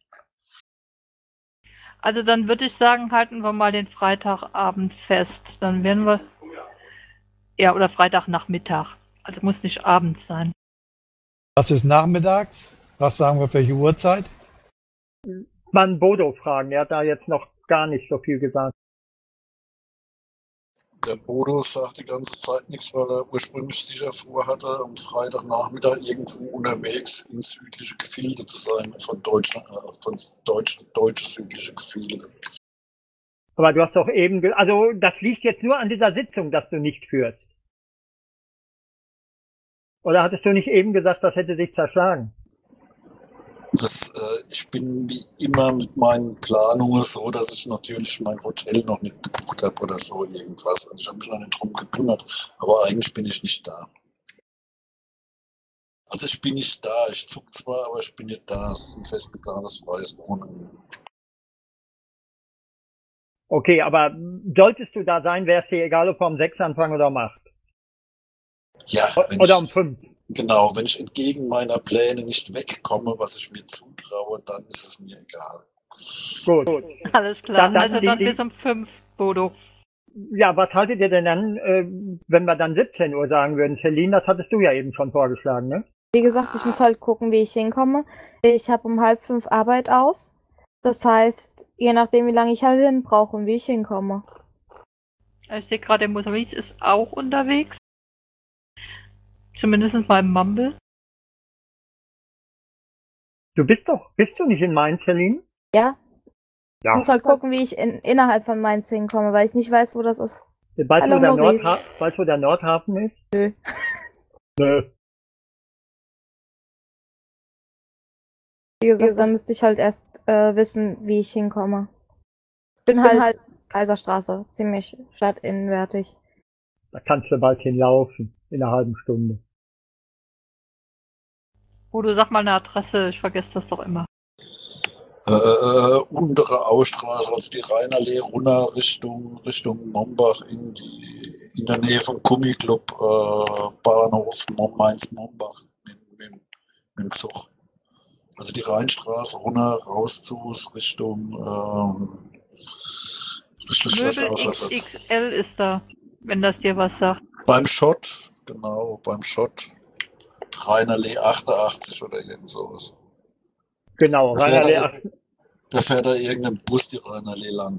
Also dann würde ich sagen, halten wir mal den Freitagabend fest. Dann werden wir. Ja, oder Freitagnachmittag. Also muss nicht abends sein. Was ist nachmittags? Was sagen wir, welche Uhrzeit? Man Bodo fragen, der hat da jetzt noch gar nicht so viel gesagt. Der Bodo sagt die ganze Zeit nichts, weil er ursprünglich sicher vorhatte, am Freitagnachmittag irgendwo unterwegs in südliche Gefilde zu sein, von Deutschland, äh, von Deutsch, deutsche südliche Gefilde. Aber du hast doch eben, ge- also das liegt jetzt nur an dieser Sitzung, dass du nicht führst. Oder hattest du nicht eben gesagt, das hätte sich zerschlagen? Das, äh, ich bin wie immer mit meinen Planungen so, dass ich natürlich mein Hotel noch nicht gebucht habe oder so irgendwas. Also ich habe mich noch nicht drum gekümmert, aber eigentlich bin ich nicht da. Also ich bin nicht da, ich zuck zwar, aber ich bin nicht da. Es ist ein fest geplantes freies Wochenende. Okay, aber solltest du da sein, wäre es dir egal, ob wir um sechs anfangen oder um acht. Ja, wenn Oder um ich, fünf. genau, wenn ich entgegen meiner Pläne nicht wegkomme, was ich mir zutraue, dann ist es mir egal. Gut. Alles klar. Dann- dann also die- dann die- bis um fünf, Bodo. Ja, was haltet ihr denn dann, äh, wenn wir dann siebzehn Uhr sagen würden? Celine, das hattest du ja eben schon vorgeschlagen, ne? Wie gesagt, ich muss halt gucken, wie ich hinkomme. Ich habe um halb fünf Arbeit aus. Das heißt, je nachdem, wie lange ich halt hin brauche und wie ich hinkomme. Ich sehe gerade, der Maurice ist auch unterwegs. Zumindest beim Mumble. Du bist doch, bist du nicht in Mainz, Celine? Ja, ich Ja. muss halt gucken, wie ich in, innerhalb von Mainz hinkomme, weil ich nicht weiß, wo das ist. Weißt du, Hallo, wo der, Maurice. Nordha weißt, wo der Nordhafen ist? Nö. Nö. Wie gesagt, dann müsste ich halt erst äh, wissen, wie ich hinkomme. Ich bin, halt, Kaiserstraße, ziemlich stadtinnenwertig. Da kannst du bald hinlaufen, in einer halben Stunde. Oh, du sag mal eine Adresse, ich vergesse das doch immer. Äh, äh, untere Ausstraße, also die Rheinallee runter Richtung, Richtung Mombach in die, in der Nähe vom Gummiclub, äh, Bahnhof Mainz-Mombach mit, mit, mit dem Zug. Also die Rheinstraße runter, raus zu, Richtung, ähm, Richtung Möbel Schloss. X X L ist da, wenn das dir was sagt. Beim Schott, genau, beim Schott. Rheinallee achtundachtzig oder irgend sowas. Genau, Da fährt, Rheinallee da, acht, da fährt da irgendein Bus die Rheinallee lang.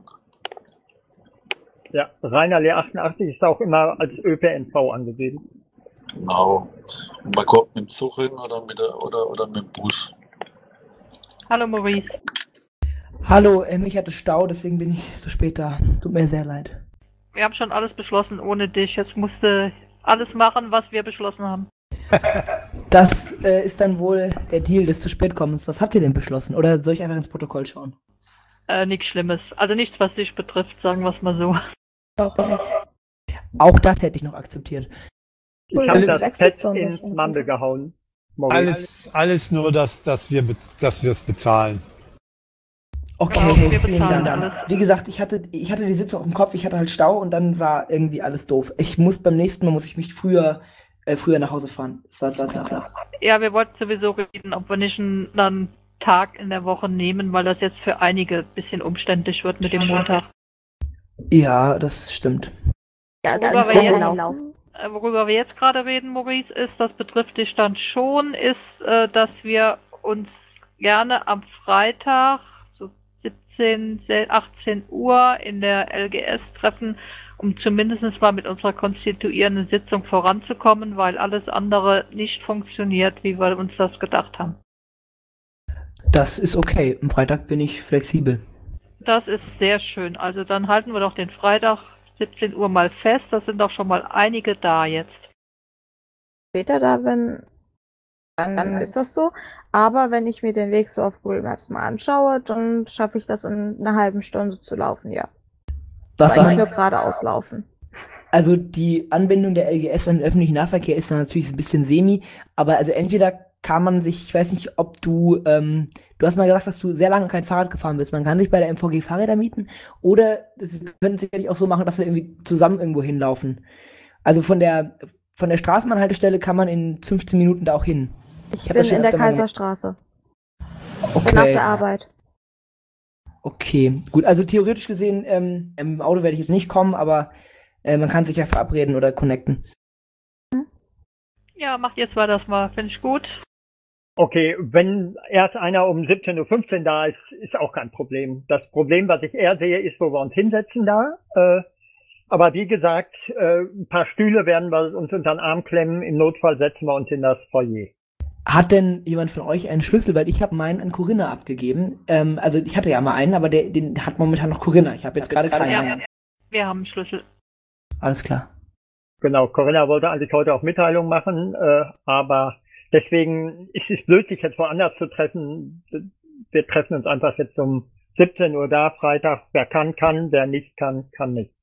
ja, Rheinallee achtundachtzig ist auch immer als Ö P N V angegeben. Genau. Und man kommt mit dem Zug hin oder mit, der, oder, oder mit dem Bus. Hallo Maurice. Hallo, ähm, ich hatte Stau, deswegen bin ich so spät da. Tut mir sehr leid. Wir haben schon alles beschlossen ohne dich. Jetzt musste alles machen, was wir beschlossen haben. Das äh, ist dann wohl der Deal des zu spät kommens. Was habt ihr denn beschlossen? Oder soll ich einfach ins Protokoll schauen? Äh, nichts Schlimmes. Also nichts, was dich betrifft, sagen wir es mal so. Auch nicht. Auch das hätte ich noch akzeptiert. Ich Cool, habe das das wechselt Fett so ins nicht. Mandel gehauen. Maurice. Alles, alles nur, dass, dass wir be- dass wir es bezahlen. Okay, Ja, wir vielen bezahlen Dank. alles. Wie gesagt, ich hatte, ich hatte die Sitzung im Kopf, ich hatte halt Stau und dann war irgendwie alles doof. Ich muss beim nächsten Mal muss ich mich früher, äh, früher nach Hause fahren. Das war, das war klar. Ja, wir wollten sowieso reden, ob wir nicht einen, einen Tag in der Woche nehmen, weil das jetzt für einige ein bisschen umständlich wird mit dem Montag. Ja, das stimmt. Ja, Worüber dann wir schnell jetzt- laufen. Äh, Worüber wir jetzt gerade reden, Maurice, ist, das betrifft dich dann schon, ist, äh, dass wir uns gerne am Freitag, so siebzehn, achtzehn Uhr in der L G S treffen, um zumindest mal mit unserer konstituierenden Sitzung voranzukommen, weil alles andere nicht funktioniert, wie wir uns das gedacht haben. Das ist okay. Am Freitag bin ich flexibel. Das ist sehr schön. Also dann halten wir doch den Freitag siebzehn Uhr mal fest. Das sind doch schon mal einige da jetzt. Später da bin, dann, dann ist das so. Aber wenn ich mir den Weg so auf Google Maps mal anschaue, dann schaffe ich das in einer halben Stunde zu laufen, ja. Was Weil ich sagst nur du? geradeaus laufen. Also die Anbindung der L G S an den öffentlichen Nahverkehr ist dann natürlich ein bisschen semi, aber also entweder kann man sich, ich weiß nicht, ob du, ähm, du hast mal gesagt, dass du sehr lange kein Fahrrad gefahren bist. Man kann sich bei der M V G Fahrräder mieten oder das- wir können es sicherlich auch so machen, dass wir irgendwie zusammen irgendwo hinlaufen. Also von der von der Straßenbahnhaltestelle kann man in fünfzehn Minuten da auch hin. Ich, Ich hab bin das schon in der öfter mal gemacht. Kaiserstraße. Bin nach Okay, der Arbeit. okay, gut. Also theoretisch gesehen, ähm, im Auto werde ich jetzt nicht kommen, aber äh, man kann sich ja verabreden oder connecten. Ja, macht jetzt mal das mal. Finde ich gut. Okay, wenn erst einer um siebzehn Uhr fünfzehn da ist, ist auch kein Problem. Das Problem, was ich eher sehe, ist, wo wir uns hinsetzen da. Äh, aber wie gesagt, äh, ein paar Stühle werden wir uns unter den Arm klemmen. Im Notfall setzen wir uns in das Foyer. Hat denn jemand von euch einen Schlüssel? Weil ich habe meinen an Corinna abgegeben. Ähm, also ich hatte ja mal einen, aber der, den hat momentan noch Corinna. Ich habe jetzt gerade keinen. Ja, wir haben einen Schlüssel. Alles klar. Genau, Corinna wollte eigentlich heute auch Mitteilung machen, äh, aber deswegen ist es blöd, sich jetzt woanders zu treffen. Wir treffen uns einfach jetzt um siebzehn Uhr da, Freitag. Wer kann, kann. Wer nicht kann, kann nicht.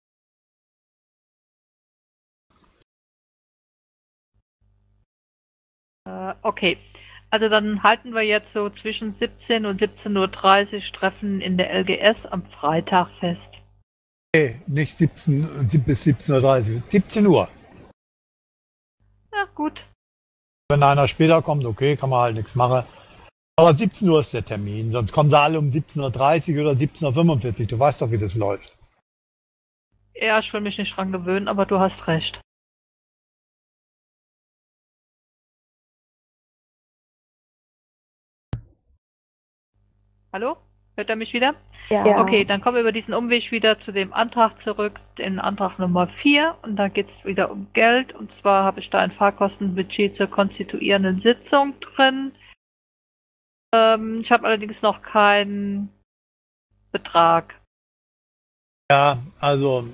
Äh, okay. Also dann halten wir jetzt so zwischen siebzehn und siebzehn Uhr dreißig Treffen in der L G S am Freitag fest. Nee, nicht siebzehn bis siebzehn Uhr dreißig, siebzehn Uhr. Ja, gut. Wenn einer später kommt, okay, kann man halt nichts machen. Aber siebzehn Uhr ist der Termin, sonst kommen sie alle um siebzehn Uhr dreißig oder siebzehn Uhr fünfundvierzig. Du weißt doch, wie das läuft. Ja, ich will mich nicht dran gewöhnen, aber du hast recht. Hallo? Hört er mich wieder? Ja. Okay, dann kommen wir über diesen Umweg wieder zu dem Antrag zurück, den Antrag Nummer vier. Und da geht es wieder um Geld. Und zwar habe ich da ein Fahrkostenbudget zur konstituierenden Sitzung drin. Ähm, ich habe allerdings noch keinen Betrag. Ja, also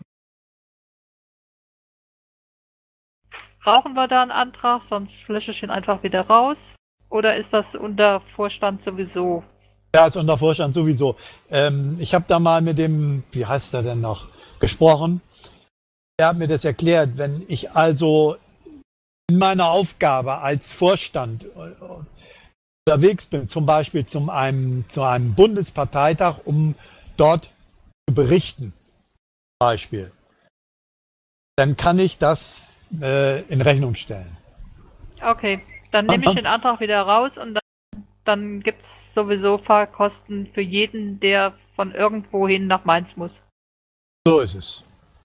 Brauchen wir da einen Antrag, sonst lösche ich ihn einfach wieder raus? Oder ist das unter Vorstand sowieso? Ja, als Untervorstand sowieso. Ähm, ich habe da mal mit dem, wie heißt er denn noch, gesprochen. Er hat mir das erklärt, wenn ich also in meiner Aufgabe als Vorstand äh, unterwegs bin, zum Beispiel zum einem, zu einem Bundesparteitag, um dort zu berichten, zum Beispiel, dann kann ich das äh, in Rechnung stellen. Okay, dann nehme ich den Antrag wieder raus und dann, dann gibt es sowieso Fahrkosten für jeden, der von irgendwohin nach Mainz muss. So ist es.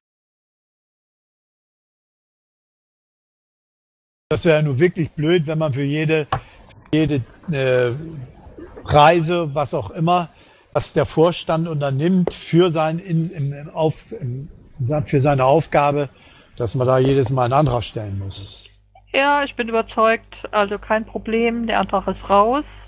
Das wäre ja nur wirklich blöd, wenn man für jede, jede äh, Reise, was auch immer, was der Vorstand unternimmt für, sein, in, in, in auf, in, für seine Aufgabe, dass man da jedes Mal einen Antrag stellen muss. Ja, ich bin überzeugt, also kein Problem, der Antrag ist raus.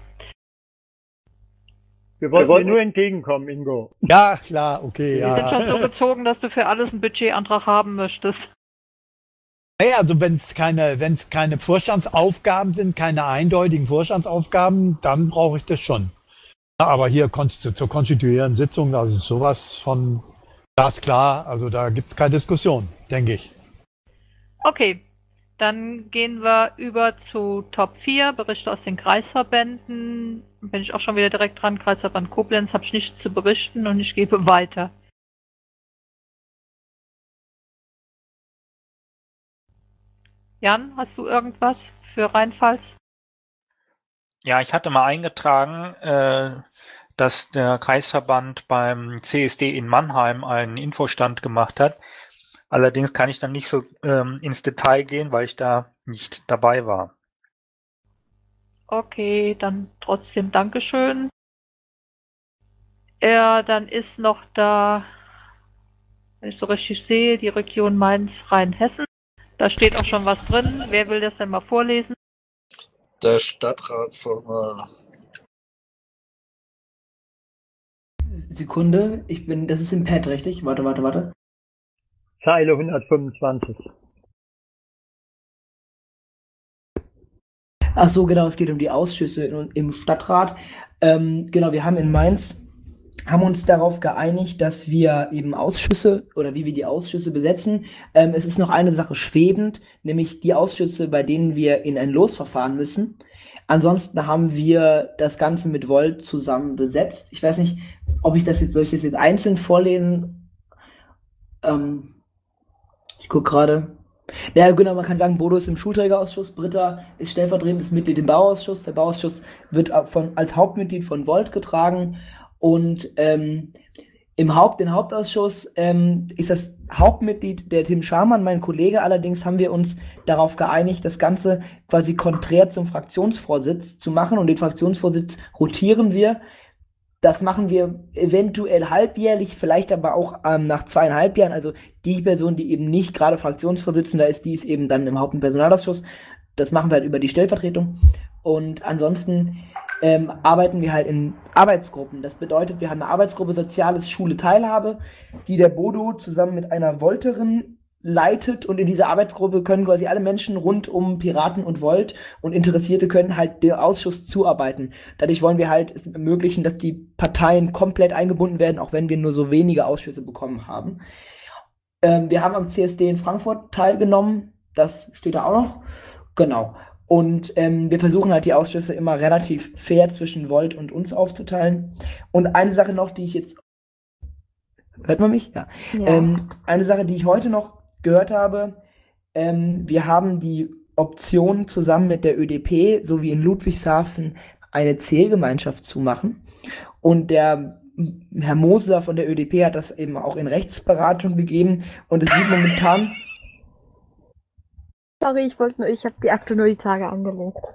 Wir wollten dir nur entgegenkommen, Ingo. Ja, klar, okay, Wir sind ja. schon so gezogen, dass du für alles einen Budgetantrag haben möchtest. Naja, also wenn es keine, wenn es keine Vorstandsaufgaben sind, keine eindeutigen Vorstandsaufgaben, dann brauche ich das schon. Ja, aber hier kon- zur konstituierenden Sitzung, das ist sowas von glasklar, also da gibt es keine Diskussion, denke ich. Okay, dann gehen wir über zu Top vier, Berichte aus den Kreisverbänden. Bin ich auch schon wieder direkt dran. Kreisverband Koblenz habe ich nichts zu berichten und ich gebe weiter. Jan, hast du irgendwas für Rheinpfalz? Ja, ich hatte mal eingetragen, äh, dass der Kreisverband beim C S D in Mannheim einen Infostand gemacht hat. Allerdings kann ich dann nicht so ähm, ins Detail gehen, weil ich da nicht dabei war. Okay, dann trotzdem Dankeschön. Ja, dann ist noch da, wenn ich so richtig sehe, die Region Mainz-Rheinhessen. Da steht auch schon was drin. Wer will das denn mal vorlesen? Der Stadtrat soll mal. Sekunde, ich bin, das ist im Pad, richtig? Warte, warte, warte. Zeile hundertfünfundzwanzig. Ach so, genau, es geht um die Ausschüsse in, im Stadtrat. Ähm, genau, wir haben in Mainz, haben uns darauf geeinigt, dass wir eben Ausschüsse oder wie wir die Ausschüsse besetzen. Ähm, es ist noch eine Sache schwebend, nämlich die Ausschüsse, bei denen wir in ein Losverfahren müssen. Ansonsten haben wir das Ganze mit Volt zusammen besetzt. Ich weiß nicht, ob ich das jetzt, soll ich das jetzt einzeln vorlesen? Ähm, ich gucke gerade. Ja, genau, man kann sagen, Bodo ist im Schulträgerausschuss, Britta ist stellvertretendes Mitglied im Bauausschuss. Der Bauausschuss wird von, als Hauptmitglied von Volt getragen und ähm, im Haupt, den Hauptausschuss ähm, ist das Hauptmitglied der Tim Scharmann, mein Kollege. Allerdings haben wir uns darauf geeinigt, das Ganze quasi konträr zum Fraktionsvorsitz zu machen und den Fraktionsvorsitz rotieren wir. Das machen wir eventuell halbjährlich, vielleicht aber auch ähm, nach zweieinhalb Jahren. Also die Person, die eben nicht gerade Fraktionsvorsitzender ist, die ist eben dann im Haupt- und Personalausschuss. Das machen wir halt über die Stellvertretung. Und ansonsten ähm, arbeiten wir halt in Arbeitsgruppen. Das bedeutet, wir haben eine Arbeitsgruppe Soziales Schule Teilhabe, die der Bodo zusammen mit einer Volterin leitet, und in dieser Arbeitsgruppe können quasi alle Menschen rund um Piraten und Volt und Interessierte können halt dem Ausschuss zuarbeiten. Dadurch wollen wir halt es ermöglichen, dass die Parteien komplett eingebunden werden, auch wenn wir nur so wenige Ausschüsse bekommen haben. Ähm, wir haben am C S D in Frankfurt teilgenommen, das steht da auch noch. Genau. Und ähm, wir versuchen halt die Ausschüsse immer relativ fair zwischen Volt und uns aufzuteilen. Und eine Sache noch, die ich jetzt... Hört man mich? Ja. Ja. Ähm, eine Sache, die ich heute noch gehört habe, ähm, wir haben die Option, zusammen mit der Ö D P sowie in Ludwigshafen eine Zählgemeinschaft zu machen. Und der Herr Moser von der Ö D P hat das eben auch in Rechtsberatung gegeben. Und es sieht momentan... Sorry, ich wollte nur, ich habe die Akte nur die Tage angelegt.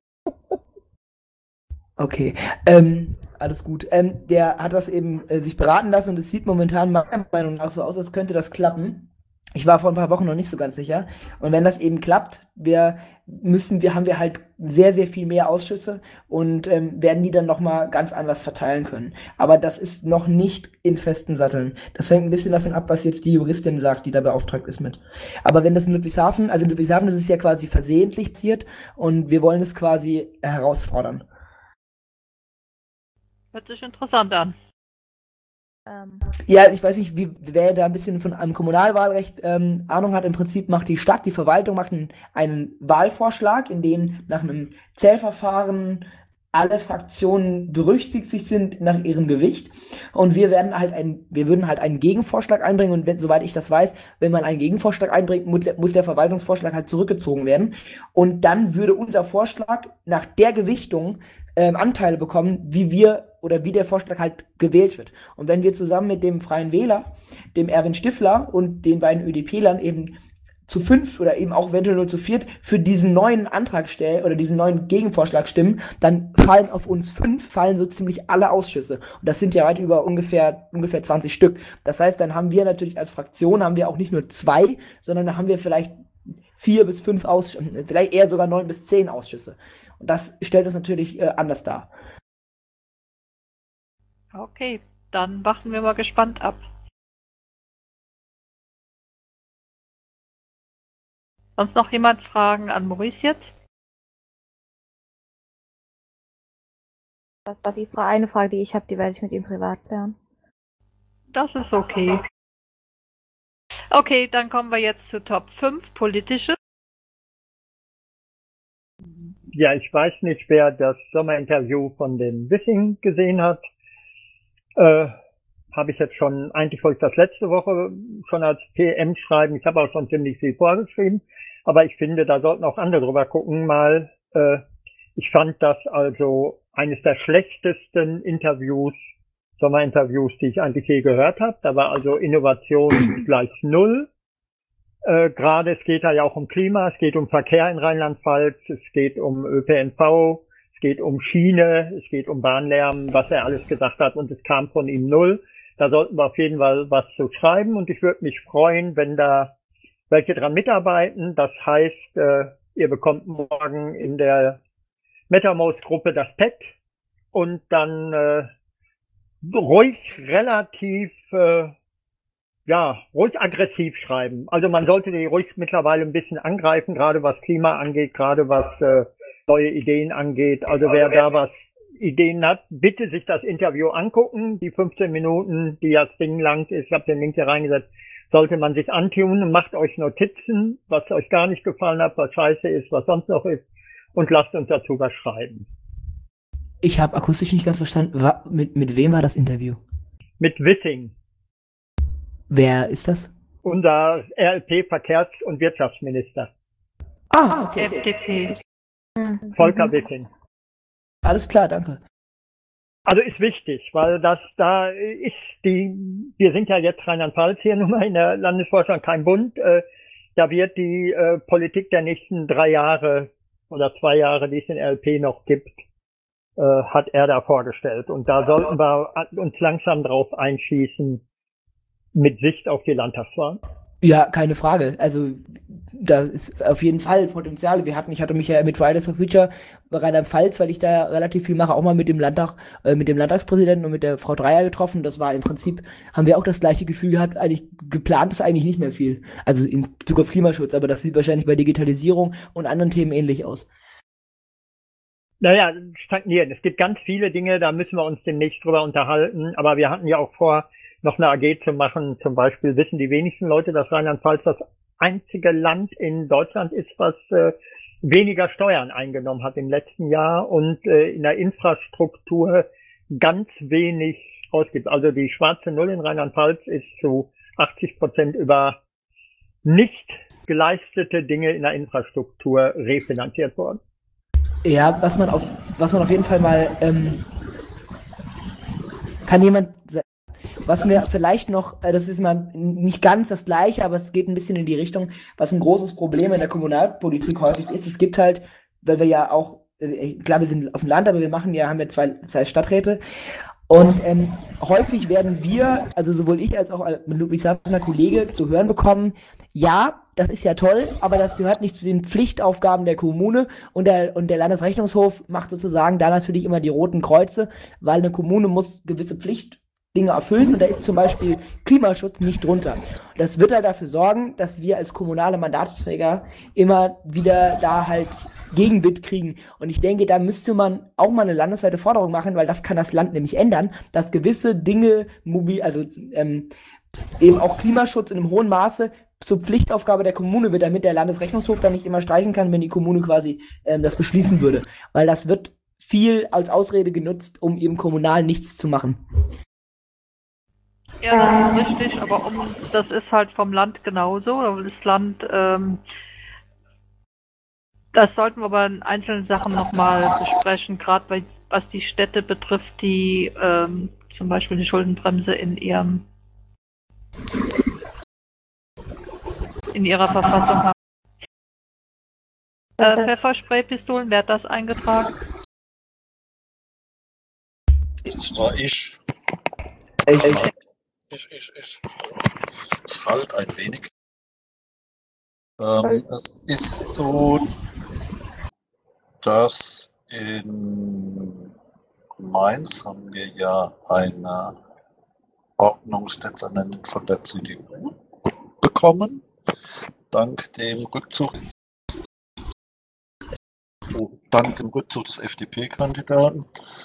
Okay, ähm, alles gut. Ähm, der hat das eben äh, sich beraten lassen und es sieht momentan meiner Meinung nach so aus, als könnte das klappen. Ich war vor ein paar Wochen noch nicht so ganz sicher. Und wenn das eben klappt, wir müssen, wir haben wir halt sehr, sehr viel mehr Ausschüsse und ähm, werden die dann nochmal ganz anders verteilen können. Aber das ist noch nicht in festen Satteln. Das hängt ein bisschen davon ab, was jetzt die Juristin sagt, die da beauftragt ist mit. Aber wenn das in Ludwigshafen, also in Ludwigshafen ist es ja quasi versehentlich passiert und wir wollen es quasi herausfordern. Hört sich interessant an. Ähm, Ja, ich weiß nicht, wie, wer da ein bisschen von einem Kommunalwahlrecht ähm, Ahnung hat. Im Prinzip macht die Stadt, die Verwaltung macht einen, einen Wahlvorschlag, in dem nach einem Zählverfahren alle Fraktionen berücksichtigt sind nach ihrem Gewicht. Und wir werden halt ein, wir würden halt einen Gegenvorschlag einbringen. Und wenn, soweit ich das weiß, wenn man einen Gegenvorschlag einbringt, muss, der- muss der Verwaltungsvorschlag halt zurückgezogen werden. Und dann würde unser Vorschlag nach der Gewichtung ähm, Anteile bekommen, wie wir oder wie der Vorschlag halt gewählt wird. Und wenn wir zusammen mit dem Freien Wähler, dem Erwin Stifler und den beiden ÖDPlern eben zu fünf oder eben auch eventuell nur zu viert für diesen neuen Antrag stellen oder diesen neuen Gegenvorschlag stimmen, dann fallen auf uns fünf, fallen so ziemlich alle Ausschüsse. Und das sind ja weit über ungefähr, ungefähr zwanzig Stück. Das heißt, dann haben wir natürlich als Fraktion haben wir auch nicht nur zwei, sondern dann haben wir vielleicht vier bis fünf Ausschüsse, vielleicht eher sogar neun bis zehn Ausschüsse. Und das stellt uns natürlich äh, anders dar. Okay, dann warten wir mal gespannt ab. Sonst noch jemand Fragen an Maurice jetzt? Das war die Fra- eine Frage, die ich habe, die werde ich mit ihm privat klären. Das ist okay. Okay, dann kommen wir jetzt zu Top fünf, politische. Ja, ich weiß nicht, wer das Sommerinterview von dem Wissing gesehen hat. Äh, habe ich jetzt schon, eigentlich wollte ich das letzte Woche schon als P M schreiben. Ich habe auch schon ziemlich viel vorgeschrieben. Aber ich finde, da sollten auch andere drüber gucken mal. Äh, ich fand das also eines der schlechtesten Interviews, Sommerinterviews, die ich eigentlich je gehört habe. Da war also Innovation gleich null. Äh, Gerade es geht da ja auch um Klima, es geht um Verkehr in Rheinland-Pfalz, es geht um Ö P N V, es geht um Schiene, es geht um Bahnlärm, was er alles gesagt hat, und es kam von ihm null. Da sollten wir auf jeden Fall was zu schreiben, und ich würde mich freuen, wenn da welche dran mitarbeiten. Das heißt, äh, ihr bekommt morgen in der MetaMost-Gruppe das Pad und dann äh, ruhig relativ äh, ja, ruhig aggressiv schreiben. Also man sollte die ruhig mittlerweile ein bisschen angreifen, gerade was Klima angeht, gerade was äh, neue Ideen angeht. Also wer da was Ideen hat, bitte sich das Interview angucken. Die fünfzehn Minuten, die das Ding lang ist, ich habe den Link hier reingesetzt, sollte man sich antun. Macht euch Notizen, was euch gar nicht gefallen hat, was scheiße ist, was sonst noch ist, und lasst uns dazu was schreiben. Ich habe akustisch nicht ganz verstanden, wa- mit, mit wem war das Interview? Mit Wissing, Wer ist das? unser R L P-Verkehrs- und Wirtschaftsminister, Ah, okay. F D P. Mhm. Volker Wissing. Alles klar, danke. Also ist wichtig, weil das da ist die, wir sind ja jetzt Rheinland-Pfalz hier nun mal in der Landesvorstand, kein Bund, äh, da wird die äh, Politik der nächsten drei Jahre oder zwei Jahre, die es in R L P noch gibt, äh, hat er da vorgestellt. Und da sollten wir uns langsam drauf einschießen, mit Sicht auf die Landtagswahl. Ja, keine Frage. Also da ist auf jeden Fall Potenzial. Wir hatten, ich hatte mich ja mit Fridays for Future bei Rheinland-Pfalz, weil ich da relativ viel mache, auch mal mit dem Landtag, äh, mit dem Landtagspräsidenten und mit der Frau Dreier getroffen. Das war im Prinzip, haben wir auch das gleiche Gefühl gehabt, eigentlich geplant ist eigentlich nicht mehr viel. Also in Bezug auf Klimaschutz, aber das sieht wahrscheinlich bei Digitalisierung und anderen Themen ähnlich aus. Naja, stagnieren. Es gibt ganz viele Dinge, da müssen wir uns demnächst drüber unterhalten. Aber wir hatten ja auch vor, noch eine A G zu machen. Zum Beispiel wissen die wenigsten Leute, dass Rheinland-Pfalz das einzige Land in Deutschland ist, was äh, weniger Steuern eingenommen hat im letzten Jahr und äh, in der Infrastruktur ganz wenig ausgibt. Also die schwarze Null in Rheinland-Pfalz ist zu achtzig Prozent über nicht geleistete Dinge in der Infrastruktur refinanziert worden. Ja, was man auf, was man auf jeden Fall mal, ähm, kann jemand, sa- was mir vielleicht noch, äh, das ist mal nicht ganz das Gleiche, aber es geht ein bisschen in die Richtung, was ein großes Problem in der Kommunalpolitik häufig ist. Es gibt halt, weil wir ja auch, äh, klar, wir sind auf dem Land, aber wir machen ja, haben ja zwei, zwei Stadträte. Und ähm, häufig werden wir, also sowohl ich als auch mein Ludwig Safner Kollege, zu hören bekommen, ja, das ist ja toll, aber das gehört nicht zu den Pflichtaufgaben der Kommune, und der, und der Landesrechnungshof macht sozusagen da natürlich immer die roten Kreuze, weil eine Kommune muss gewisse Pflichtdinge erfüllen, und da ist zum Beispiel Klimaschutz nicht drunter. Das wird halt dafür sorgen, dass wir als kommunale Mandatsträger immer wieder da halt Gegenwind kriegen. Und ich denke, da müsste man auch mal eine landesweite Forderung machen, weil das kann das Land nämlich ändern, dass gewisse Dinge, mobil, also ähm, eben auch Klimaschutz in einem hohen Maße zur Pflichtaufgabe der Kommune wird, damit der Landesrechnungshof dann nicht immer streichen kann, wenn die Kommune quasi ähm, das beschließen würde. Weil das wird viel als Ausrede genutzt, um eben kommunal nichts zu machen. Ja, das ist richtig, aber um, das ist halt vom Land genauso. Das Land, ähm, das sollten wir aber in einzelnen Sachen nochmal besprechen, gerade was die Städte betrifft, die ähm, zum Beispiel die Schuldenbremse in ihrem in ihrer Verfassung haben. Äh, Pfefferspray-Pistolen, wer hat das eingetragen? Das war ich. Ich, Ich, ich, ich. Es halt ein wenig. Ähm, es ist so, dass in Mainz haben wir ja eine Ordnungsdezernentin von der C D U bekommen, dank dem Rückzug, oh, dank dem Rückzug des F D P-Kandidaten.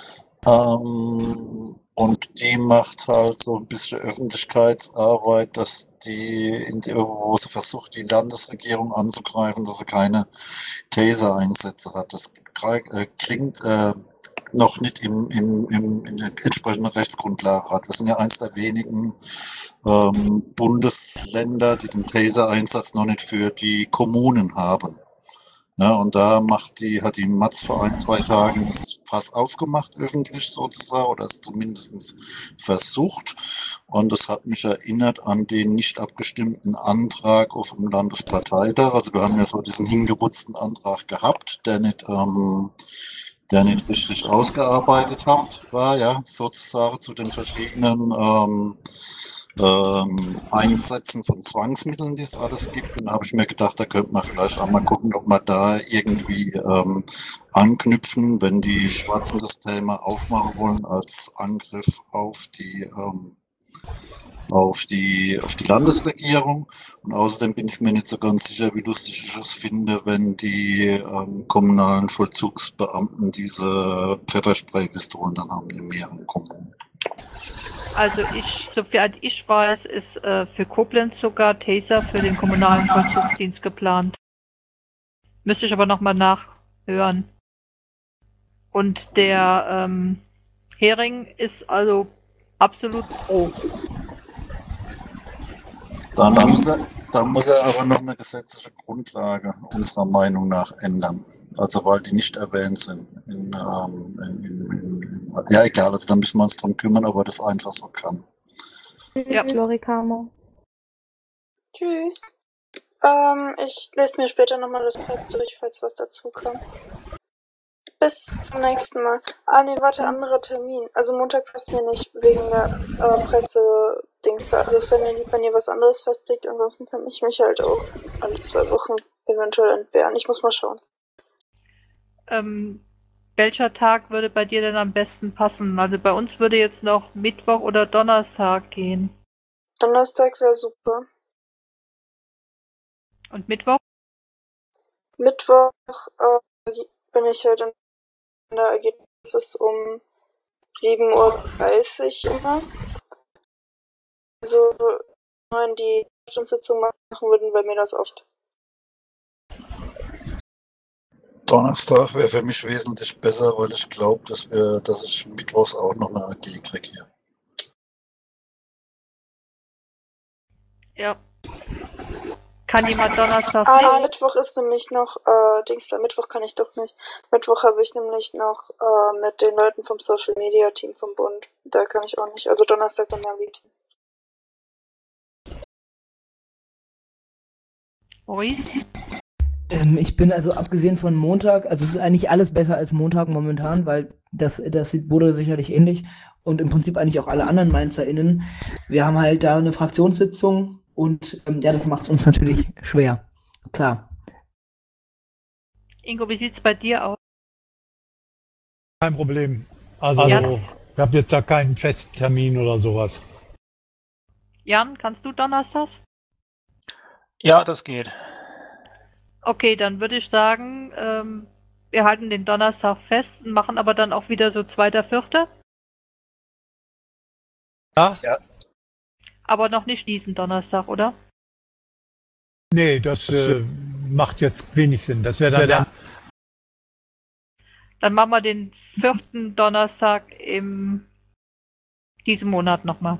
Ähm, und die macht halt so ein bisschen Öffentlichkeitsarbeit, dass die, in die, wo sie versucht, die Landesregierung anzugreifen, dass sie keine Taser-Einsätze hat. Das äh, klingt äh, noch nicht im, im, im, in der entsprechenden Rechtsgrundlage hat. Wir sind ja eins der wenigen ähm, Bundesländer, die den Taser-Einsatz noch nicht für die Kommunen haben. Ja, und da macht die, hat die Matz vor ein, zwei Tagen das Fass aufgemacht, öffentlich sozusagen, oder es zumindest versucht. Und das hat mich erinnert an den nicht abgestimmten Antrag auf dem Landesparteitag. Also wir haben ja so diesen hingeputzten Antrag gehabt, der nicht, ähm, der nicht richtig ausgearbeitet hat, war ja sozusagen zu den verschiedenen ähm, ähm, Einsätzen von Zwangsmitteln, die es alles gibt. Und da habe ich mir gedacht, da könnte man vielleicht auch mal gucken, ob man da irgendwie ähm, anknüpfen, wenn die Schwarzen das Thema aufmachen wollen, als Angriff auf die ähm, auf die auf die Landesregierung. Und außerdem bin ich mir nicht so ganz sicher, wie lustig ich es finde, wenn die ähm, kommunalen Vollzugsbeamten diese Pfefferspray-Pistolen dann haben in mehreren Kommunen. Also ich, soweit ich weiß, ist äh, für Koblenz sogar Taser für den kommunalen Vollzugsdienst geplant. Müsste ich aber nochmal nachhören. Und der ähm, Hering ist also absolut pro. Dann muss er, dann muss er aber noch eine gesetzliche Grundlage unserer Meinung nach ändern. Also weil die nicht erwähnt sind. In, ähm, in, in, in, ja, egal, also da müssen wir uns drum kümmern, ob er das einfach so kann. Ja. Tschüss, Lorikamo. Tschüss. Ähm, ich lese mir später nochmal das Type durch, falls was dazu kommt. Bis zum nächsten Mal. Ah, nee, warte, anderer Termin. Also Montag passt ja nicht wegen der äh, Presse-Dings da. Also es wäre mir lieb, wenn ihr was anderes festlegt. Ansonsten kann ich mich halt auch alle zwei Wochen eventuell entbehren. Ich muss mal schauen. Ähm, welcher Tag würde bei dir denn am besten passen? Also bei uns würde jetzt noch Mittwoch oder Donnerstag gehen. Donnerstag wäre super. Und Mittwoch? Mittwoch äh, bin ich halt in der A G, das ist um sieben Uhr dreißig immer. Also wenn die Stundsitzung machen würden, wäre mir das oft. Donnerstag wäre für mich wesentlich besser, weil ich glaube, dass wir, dass ich mittwochs auch noch eine A G kriege hier. Ja. Kann jemand Donnerstag Ah, nicht? Mittwoch ist nämlich noch, äh, Dings da, Mittwoch kann ich doch nicht. Mittwoch habe ich nämlich noch äh, mit den Leuten vom Social Media Team vom Bund. Da kann ich auch nicht. Also Donnerstag wäre mir am liebsten. Maurice? Ähm, ich bin also abgesehen von Montag, also es ist eigentlich alles besser als Montag momentan, weil das, das wurde sicherlich ähnlich und im Prinzip eigentlich auch alle anderen MainzerInnen. Wir haben halt da eine Fraktionssitzung und ähm, ja, das macht es uns natürlich schwer. Klar. Ingo, wie sieht's bei dir aus? Kein Problem. Also, Ja. ich habe jetzt da keinen Festtermin oder sowas. Jan, kannst du Donnerstags? Ja, das geht. Okay, dann würde ich sagen, ähm, Wir halten den Donnerstag fest und machen aber dann auch wieder so zweiter, vierter. Ja? Ja. Aber noch nicht diesen Donnerstag, oder? Nee, das äh, macht jetzt wenig Sinn. Das wäre dann der. Dann machen wir den vierten Donnerstag im diesem Monat nochmal.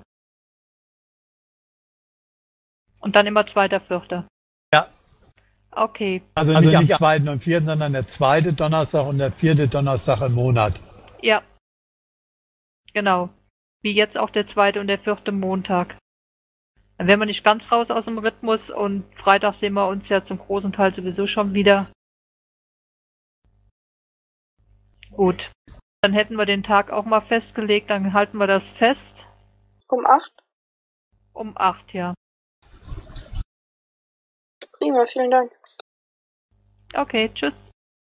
Und dann immer zweiter, vierter. Ja. Okay. Also, also nicht am zweiten und vierten, sondern der zweite Donnerstag und der vierte Donnerstag im Monat. Ja. Genau. Wie jetzt auch der zweite und der vierte Montag. Dann wären wir nicht ganz raus aus dem Rhythmus und Freitag sehen wir uns ja zum großen Teil sowieso schon wieder. Gut. Dann hätten wir den Tag auch mal festgelegt, dann halten wir das fest. Um acht? Um acht, ja. Prima, vielen Dank. Okay, tschüss.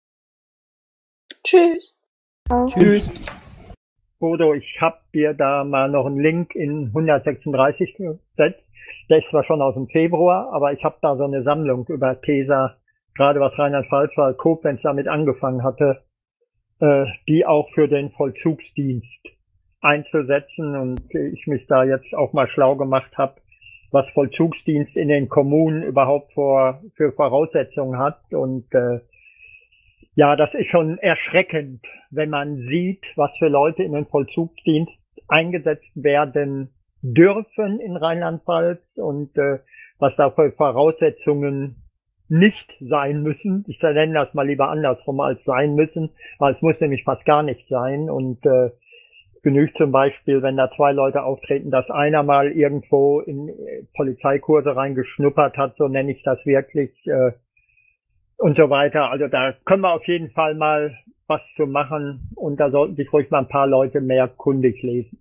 Tschüss. Auch. Tschüss. Bodo, ich habe dir da mal noch einen Link in hundertsechsunddreißig gesetzt. Der ist zwar schon aus dem Februar, aber ich habe da so eine Sammlung über Tesa, gerade was Rheinland-Pfalz war, Koblenz damit angefangen hatte, äh, die auch für den Vollzugsdienst einzusetzen und ich mich da jetzt auch mal schlau gemacht habe, was Vollzugsdienst in den Kommunen überhaupt vor, für Voraussetzungen hat und äh, ja, das ist schon erschreckend, wenn man sieht, was für Leute in den Vollzugsdienst eingesetzt werden dürfen in Rheinland-Pfalz und äh, was da für Voraussetzungen nicht sein müssen. Ich nenne das mal lieber andersrum als sein müssen, weil es muss nämlich fast gar nicht sein. Und äh, genügt zum Beispiel, wenn da zwei Leute auftreten, dass einer mal irgendwo in äh, Polizeikurse reingeschnuppert hat, so nenne ich das wirklich, äh, und so weiter. Also da können wir auf jeden Fall mal was zu machen und da sollten sich ruhig mal ein paar Leute mehr kundig lesen.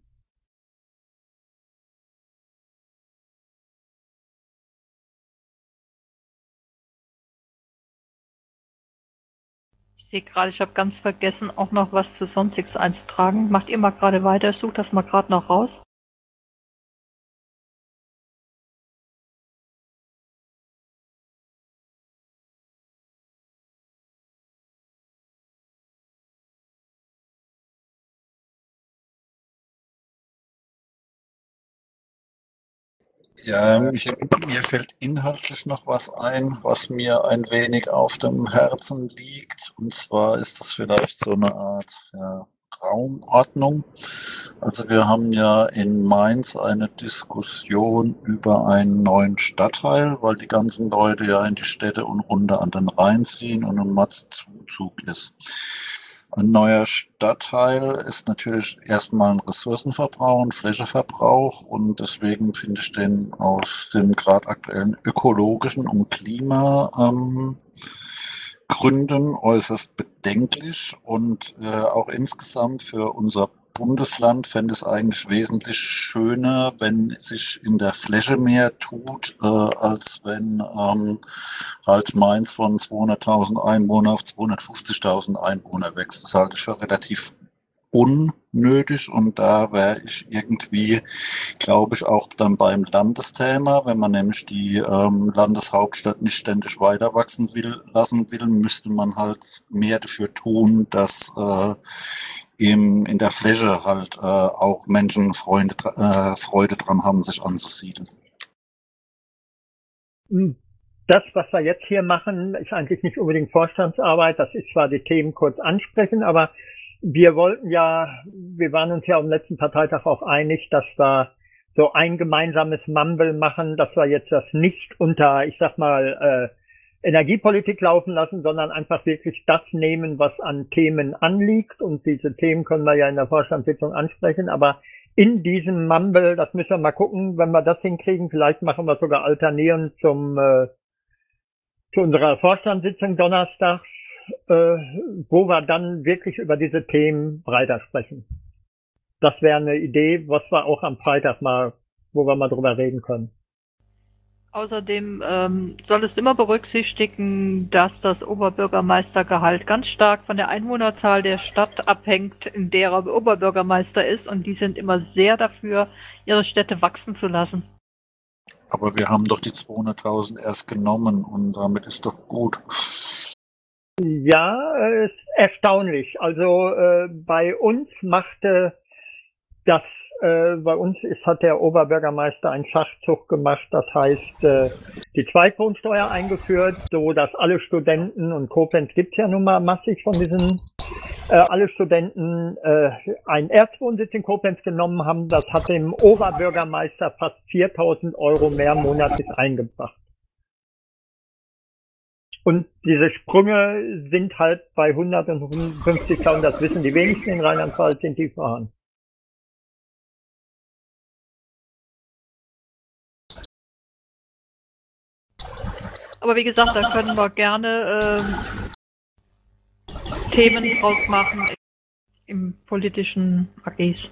Ich sehe gerade, ich habe ganz vergessen, auch noch was zu Sonstiges einzutragen. Macht ihr mal gerade weiter, ich suche das mal gerade noch raus. Ja, mich, mir fällt inhaltlich noch was ein, was mir ein wenig auf dem Herzen liegt. Und zwar ist das vielleicht so eine Art ja, Raumordnung. Also wir haben ja in Mainz eine Diskussion über einen neuen Stadtteil, weil die ganzen Leute ja in die Städte und runter an den Rhein ziehen und ein Matzzuzug ist. Ein neuer Stadtteil ist natürlich erstmal ein Ressourcenverbrauch, ein Flächeverbrauch und deswegen finde ich den aus dem gerade aktuellen ökologischen und Klimagründen ähm, äußerst bedenklich und äh, auch insgesamt für unser Bundesland fände es eigentlich wesentlich schöner, wenn sich in der Fläche mehr tut, äh, als wenn ähm, halt Mainz von zweihunderttausend Einwohner auf zweihundertfünfzigtausend Einwohner wächst. Das halte ich für relativ unnötig und da wäre ich irgendwie, glaube ich, auch dann beim Landesthema, wenn man nämlich die ähm, Landeshauptstadt nicht ständig weiter wachsen will, lassen will, müsste man halt mehr dafür tun, dass äh, im, in der Fläche halt äh, auch Menschen Freunde, äh, Freude dran haben, sich anzusiedeln. Das, was wir jetzt hier machen, ist eigentlich nicht unbedingt Vorstandsarbeit. Das ist zwar die Themen kurz ansprechen, aber wir wollten ja, wir waren uns ja am letzten Parteitag auch einig, dass wir so ein gemeinsames Mumble machen, dass wir jetzt das nicht unter, ich sag mal, äh, Energiepolitik laufen lassen, sondern einfach wirklich das nehmen, was an Themen anliegt. Und diese Themen können wir ja in der Vorstandssitzung ansprechen, aber in diesem Mumble, das müssen wir mal gucken, wenn wir das hinkriegen, vielleicht machen wir sogar alternierend zum äh, zu unserer Vorstandssitzung donnerstags, äh, wo wir dann wirklich über diese Themen breiter sprechen. Das wäre eine Idee, was wir auch am Freitag mal, wo wir mal drüber reden können. Außerdem ähm, soll es immer berücksichtigen, dass das Oberbürgermeistergehalt ganz stark von der Einwohnerzahl der Stadt abhängt, in der er Oberbürgermeister ist. Und die sind immer sehr dafür, ihre Städte wachsen zu lassen. Aber wir haben doch die zweihunderttausend erst genommen und damit ist doch gut. Ja, äh, ist erstaunlich. Also äh, bei uns machte das, äh, bei uns ist, hat der Oberbürgermeister einen Schachzug gemacht, das heißt äh, die Zweitwohnsteuer eingeführt, so dass alle Studenten, und Koblenz gibt's ja nun mal massig von diesen, äh, alle Studenten äh, einen Erstwohnsitz in Koblenz genommen haben. Das hat dem Oberbürgermeister fast viertausend Euro mehr monatlich eingebracht. Und diese Sprünge sind halt bei hundert und hundertfünfzigtausend, das wissen die wenigsten in Rheinland-Pfalz, sind die vorhanden. Aber wie gesagt, da können wir gerne ähm, Themen draus machen im politischen A Gs.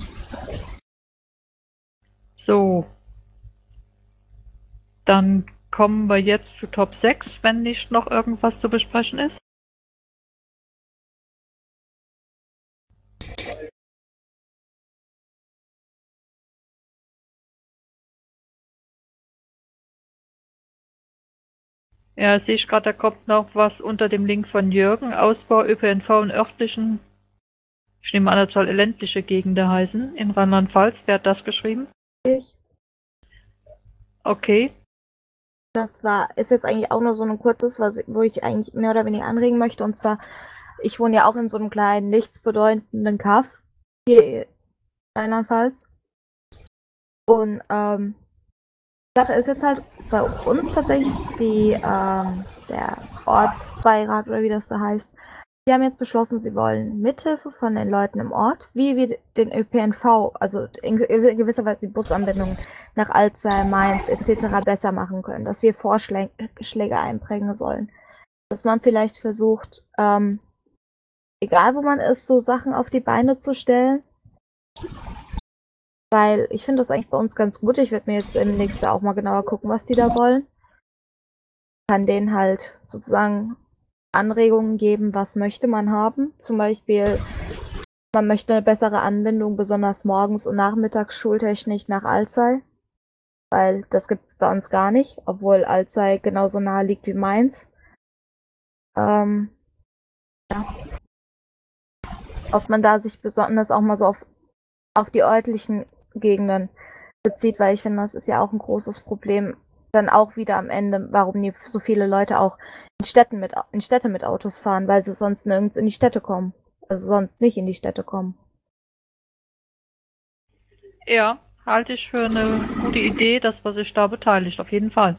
So. Dann kommen wir jetzt zu Top sechs, wenn nicht noch irgendwas zu besprechen ist. Ja, sehe ich gerade, da kommt noch was unter dem Link von Jürgen. Ausbau Ö P N V in örtlichen, ich nehme an, das soll ländliche Gegenden heißen, in Rheinland-Pfalz. Wer hat das geschrieben? Ich. Okay. Das war, ist jetzt eigentlich auch nur so ein kurzes, was, wo ich eigentlich mehr oder weniger anregen möchte. Und zwar, ich wohne ja auch in so einem kleinen, nichtsbedeutenden Kaff hier in Rheinland-Pfalz. Und ähm, die Sache ist jetzt halt bei uns tatsächlich die, ähm, der Ortsbeirat oder wie das da heißt, die haben jetzt beschlossen, sie wollen Mithilfe von den Leuten im Ort, wie wir den Ö P N V, also in gewisser Weise die Busanbindung nach Alzey, Mainz et cetera besser machen können, dass wir Vorschläge einbringen sollen. Dass man vielleicht versucht, ähm, egal wo man ist, so Sachen auf die Beine zu stellen. Weil ich finde das eigentlich bei uns ganz gut. Ich werde mir jetzt im nächsten auch mal genauer gucken, was die da wollen. Kann denen halt sozusagen Anregungen geben, was möchte man haben. Zum Beispiel, man möchte eine bessere Anbindung, besonders morgens und nachmittags schultechnisch nach Alzey. Weil das gibt es bei uns gar nicht, obwohl Alzey genauso nahe liegt wie Mainz. Ähm, ja. Ob man da sich besonders auch mal so auf, auf die örtlichen Gegenden bezieht, weil ich finde, das ist ja auch ein großes Problem. Dann auch wieder am Ende, warum die so viele Leute auch in Städten mit, in Städte mit Autos fahren, weil sie sonst nirgends in die Städte kommen. Also sonst nicht in die Städte kommen. Ja, halte ich für eine gute Idee, dass man sich da beteiligt, auf jeden Fall.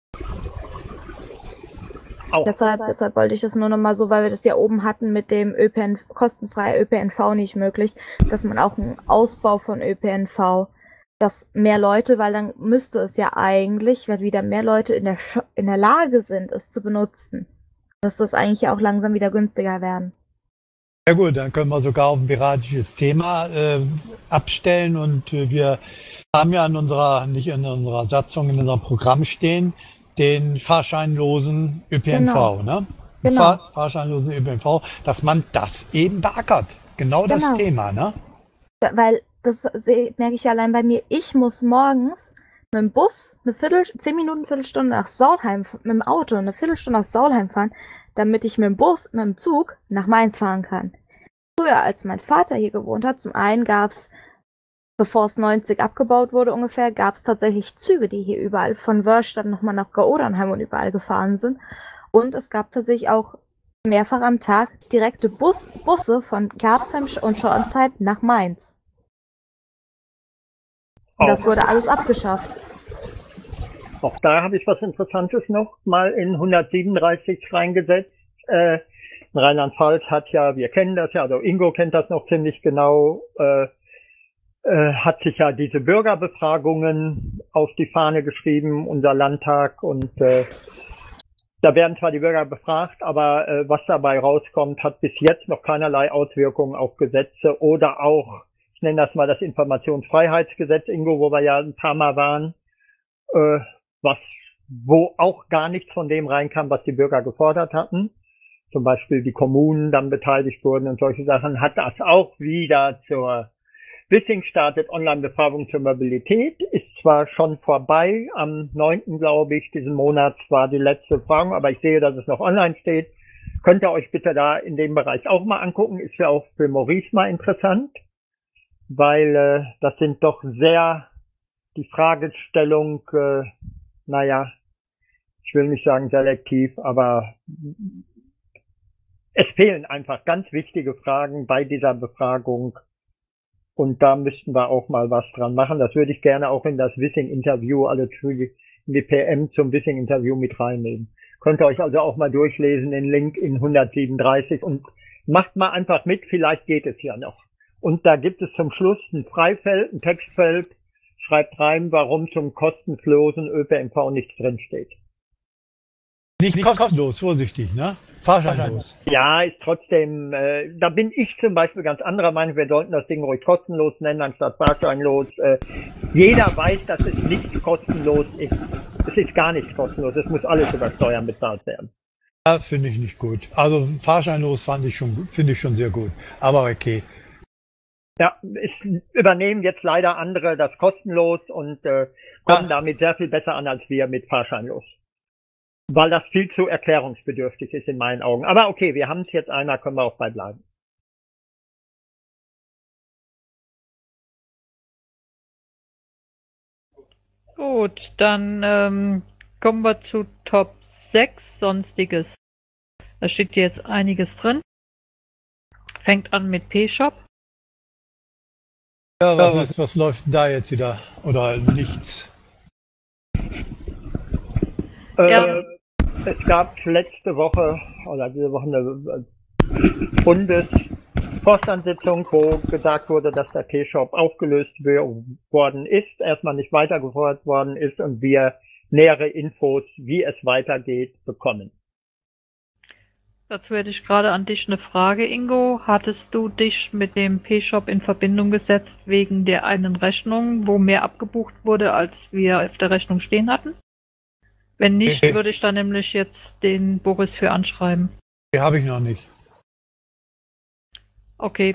Auch. Deshalb, deshalb wollte ich das nur nochmal so, weil wir das ja oben hatten mit dem Ö P N V, kostenfreie Ö P N V nicht möglich, dass man auch einen Ausbau von Ö P N V, dass mehr Leute, weil dann müsste es ja eigentlich, wenn wieder mehr Leute in der, in der Lage sind, es zu benutzen, dass das eigentlich ja auch langsam wieder günstiger werden. Ja gut, dann können wir sogar auf ein piratisches Thema äh, abstellen und äh, wir haben ja in unserer, nicht in unserer Satzung, in unserem Programm stehen, den fahrscheinlosen Ö P N V, genau. ne? Genau. Fahr fahrscheinlosen Ö P N V, dass man das eben beackert. Genau, genau. Das Thema, ne? Da, weil, das seh, merke ich ja allein bei mir, ich muss morgens mit dem Bus eine Viertel, zehn Minuten, Viertelstunde nach Saulheim, mit dem Auto eine Viertelstunde nach Saulheim fahren, damit ich mit dem Bus, mit dem Zug nach Mainz fahren kann. Früher, als mein Vater hier gewohnt hat, zum einen gab es, bevor es neunzig abgebaut wurde ungefähr, gab es tatsächlich Züge, die hier überall von Wörstadt nochmal nach Gaudernheim und überall gefahren sind. Und es gab tatsächlich auch mehrfach am Tag direkte Bus, Busse von Gerbsheim und Schornstein nach Mainz. Und das wurde alles abgeschafft. Auch da habe ich was Interessantes noch mal in hundertsiebenunddreißig reingesetzt. Äh, Rheinland-Pfalz hat ja, wir kennen das ja, also Ingo kennt das noch ziemlich genau, äh, äh, hat sich ja diese Bürgerbefragungen auf die Fahne geschrieben, unser Landtag, und äh, da werden zwar die Bürger befragt, aber äh, was dabei rauskommt, hat bis jetzt noch keinerlei Auswirkungen auf Gesetze oder auch, ich nenne das mal das Informationsfreiheitsgesetz, Ingo, wo wir ja ein paar Mal waren, äh, was, wo auch gar nichts von dem reinkam, was die Bürger gefordert hatten. Zum Beispiel die Kommunen dann beteiligt wurden und solche Sachen, hat das auch wieder zur Wissing startet Online-Befragung zur Mobilität, ist zwar schon vorbei, am neunten glaube ich, diesen Monats war die letzte Befragung, aber ich sehe, dass es noch online steht. könnt ihr euch bitte da in dem Bereich auch mal angucken. Ist ja auch für Maurice mal interessant, weil äh, das sind doch sehr die Fragestellung, äh, naja, ich will nicht sagen selektiv, aber es fehlen einfach ganz wichtige Fragen bei dieser Befragung. Und da müssten wir auch mal was dran machen. Das würde ich gerne auch in das Wissing-Interview, also in die P M zum Wissing-Interview mit reinnehmen. Könnt ihr euch also auch mal durchlesen, den Link in hundertsiebenunddreißig und macht mal einfach mit, vielleicht geht es ja noch. Und da gibt es zum Schluss ein Freifeld, ein Textfeld, schreibt rein, warum zum kostenlosen Ö P N V nichts drinsteht. Nicht, nicht kostenlos, vorsichtig, ne? Fahrscheinlos. Ja, ist trotzdem, äh, da bin ich zum Beispiel ganz anderer Meinung, wir sollten das Ding ruhig kostenlos nennen, anstatt fahrscheinlos. Äh, jeder weiß, dass es nicht kostenlos ist. Es ist gar nichts kostenlos, es muss alles über Steuern bezahlt werden. Ja, finde ich nicht gut. Also fahrscheinlos fand ich schon, finde ich schon sehr gut. Aber okay. Ja, es übernehmen jetzt leider andere das kostenlos und äh, kommen ja. damit sehr viel besser an als wir mit fahrscheinlos. Weil das viel zu erklärungsbedürftig ist in meinen Augen. Aber okay, wir haben es jetzt einmal, können wir auch bei bleiben. Gut, dann ähm, kommen wir zu Top sechs, Sonstiges. Da steht jetzt einiges drin. Fängt an mit P-Shop. Ja, was, ist, was läuft denn da jetzt wieder? Oder nichts? Äh, Ja. Es gab letzte Woche oder diese Woche eine Bundesvorstandssitzung, wo gesagt wurde, dass der P-Shop aufgelöst worden ist, erstmal nicht weitergeführt worden ist und wir nähere Infos, wie es weitergeht, bekommen. Dazu hätte ich gerade an dich eine Frage, Ingo. Hattest du dich mit dem P-Shop in Verbindung gesetzt wegen der einen Rechnung, wo mehr abgebucht wurde, als wir auf der Rechnung stehen hatten? Wenn nicht, würde ich da nämlich jetzt den Boris für anschreiben. Die habe ich noch nicht. Okay.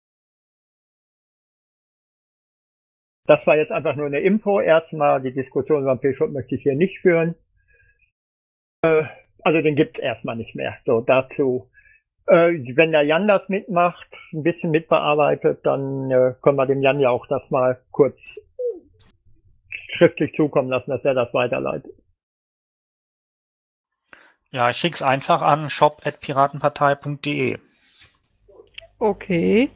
Das war jetzt einfach nur eine Info. Erstmal die Diskussion über den P-Shop möchte ich hier nicht führen. Äh, also den gibt es erstmal nicht mehr. So, dazu. Äh, wenn der Jan das mitmacht, ein bisschen mitbearbeitet, dann äh, können wir dem Jan ja auch das mal kurz schriftlich zukommen lassen, dass er das weiterleitet. Ja, ich schick's einfach an shop at piratenpartei punkt de. Okay.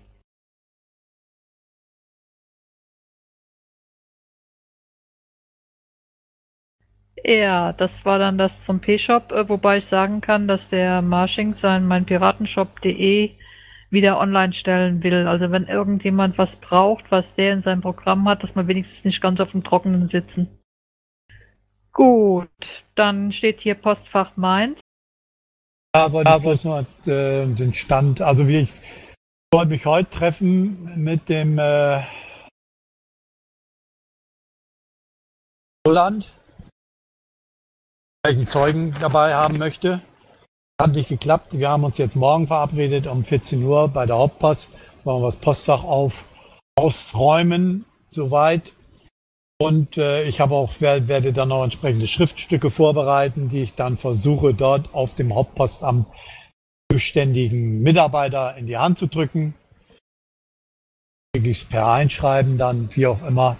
Ja, das war dann das zum P-Shop, äh, wobei ich sagen kann, dass der Marsching sein mein piratenshop punkt de wieder online stellen will. Also wenn irgendjemand was braucht, was der in seinem Programm hat, dass man wenigstens nicht ganz auf dem Trockenen sitzen. Gut, dann steht hier Postfach Mainz. Ja, wollte ich bloß nur äh, den Stand, also wie ich wollte mich heute treffen mit dem äh, Roland, weil ich einen Zeugen dabei haben möchte. Hat nicht geklappt. Wir haben uns jetzt morgen verabredet um vierzehn Uhr bei der Hauptpost. Wollen wir das Postfach auf, ausräumen, soweit. Und äh, ich habe auch, werde, werde dann noch entsprechende Schriftstücke vorbereiten, die ich dann versuche, dort auf dem Hauptpostamt zuständigen Mitarbeiter in die Hand zu drücken. Kriege ich es per Einschreiben dann, wie auch immer.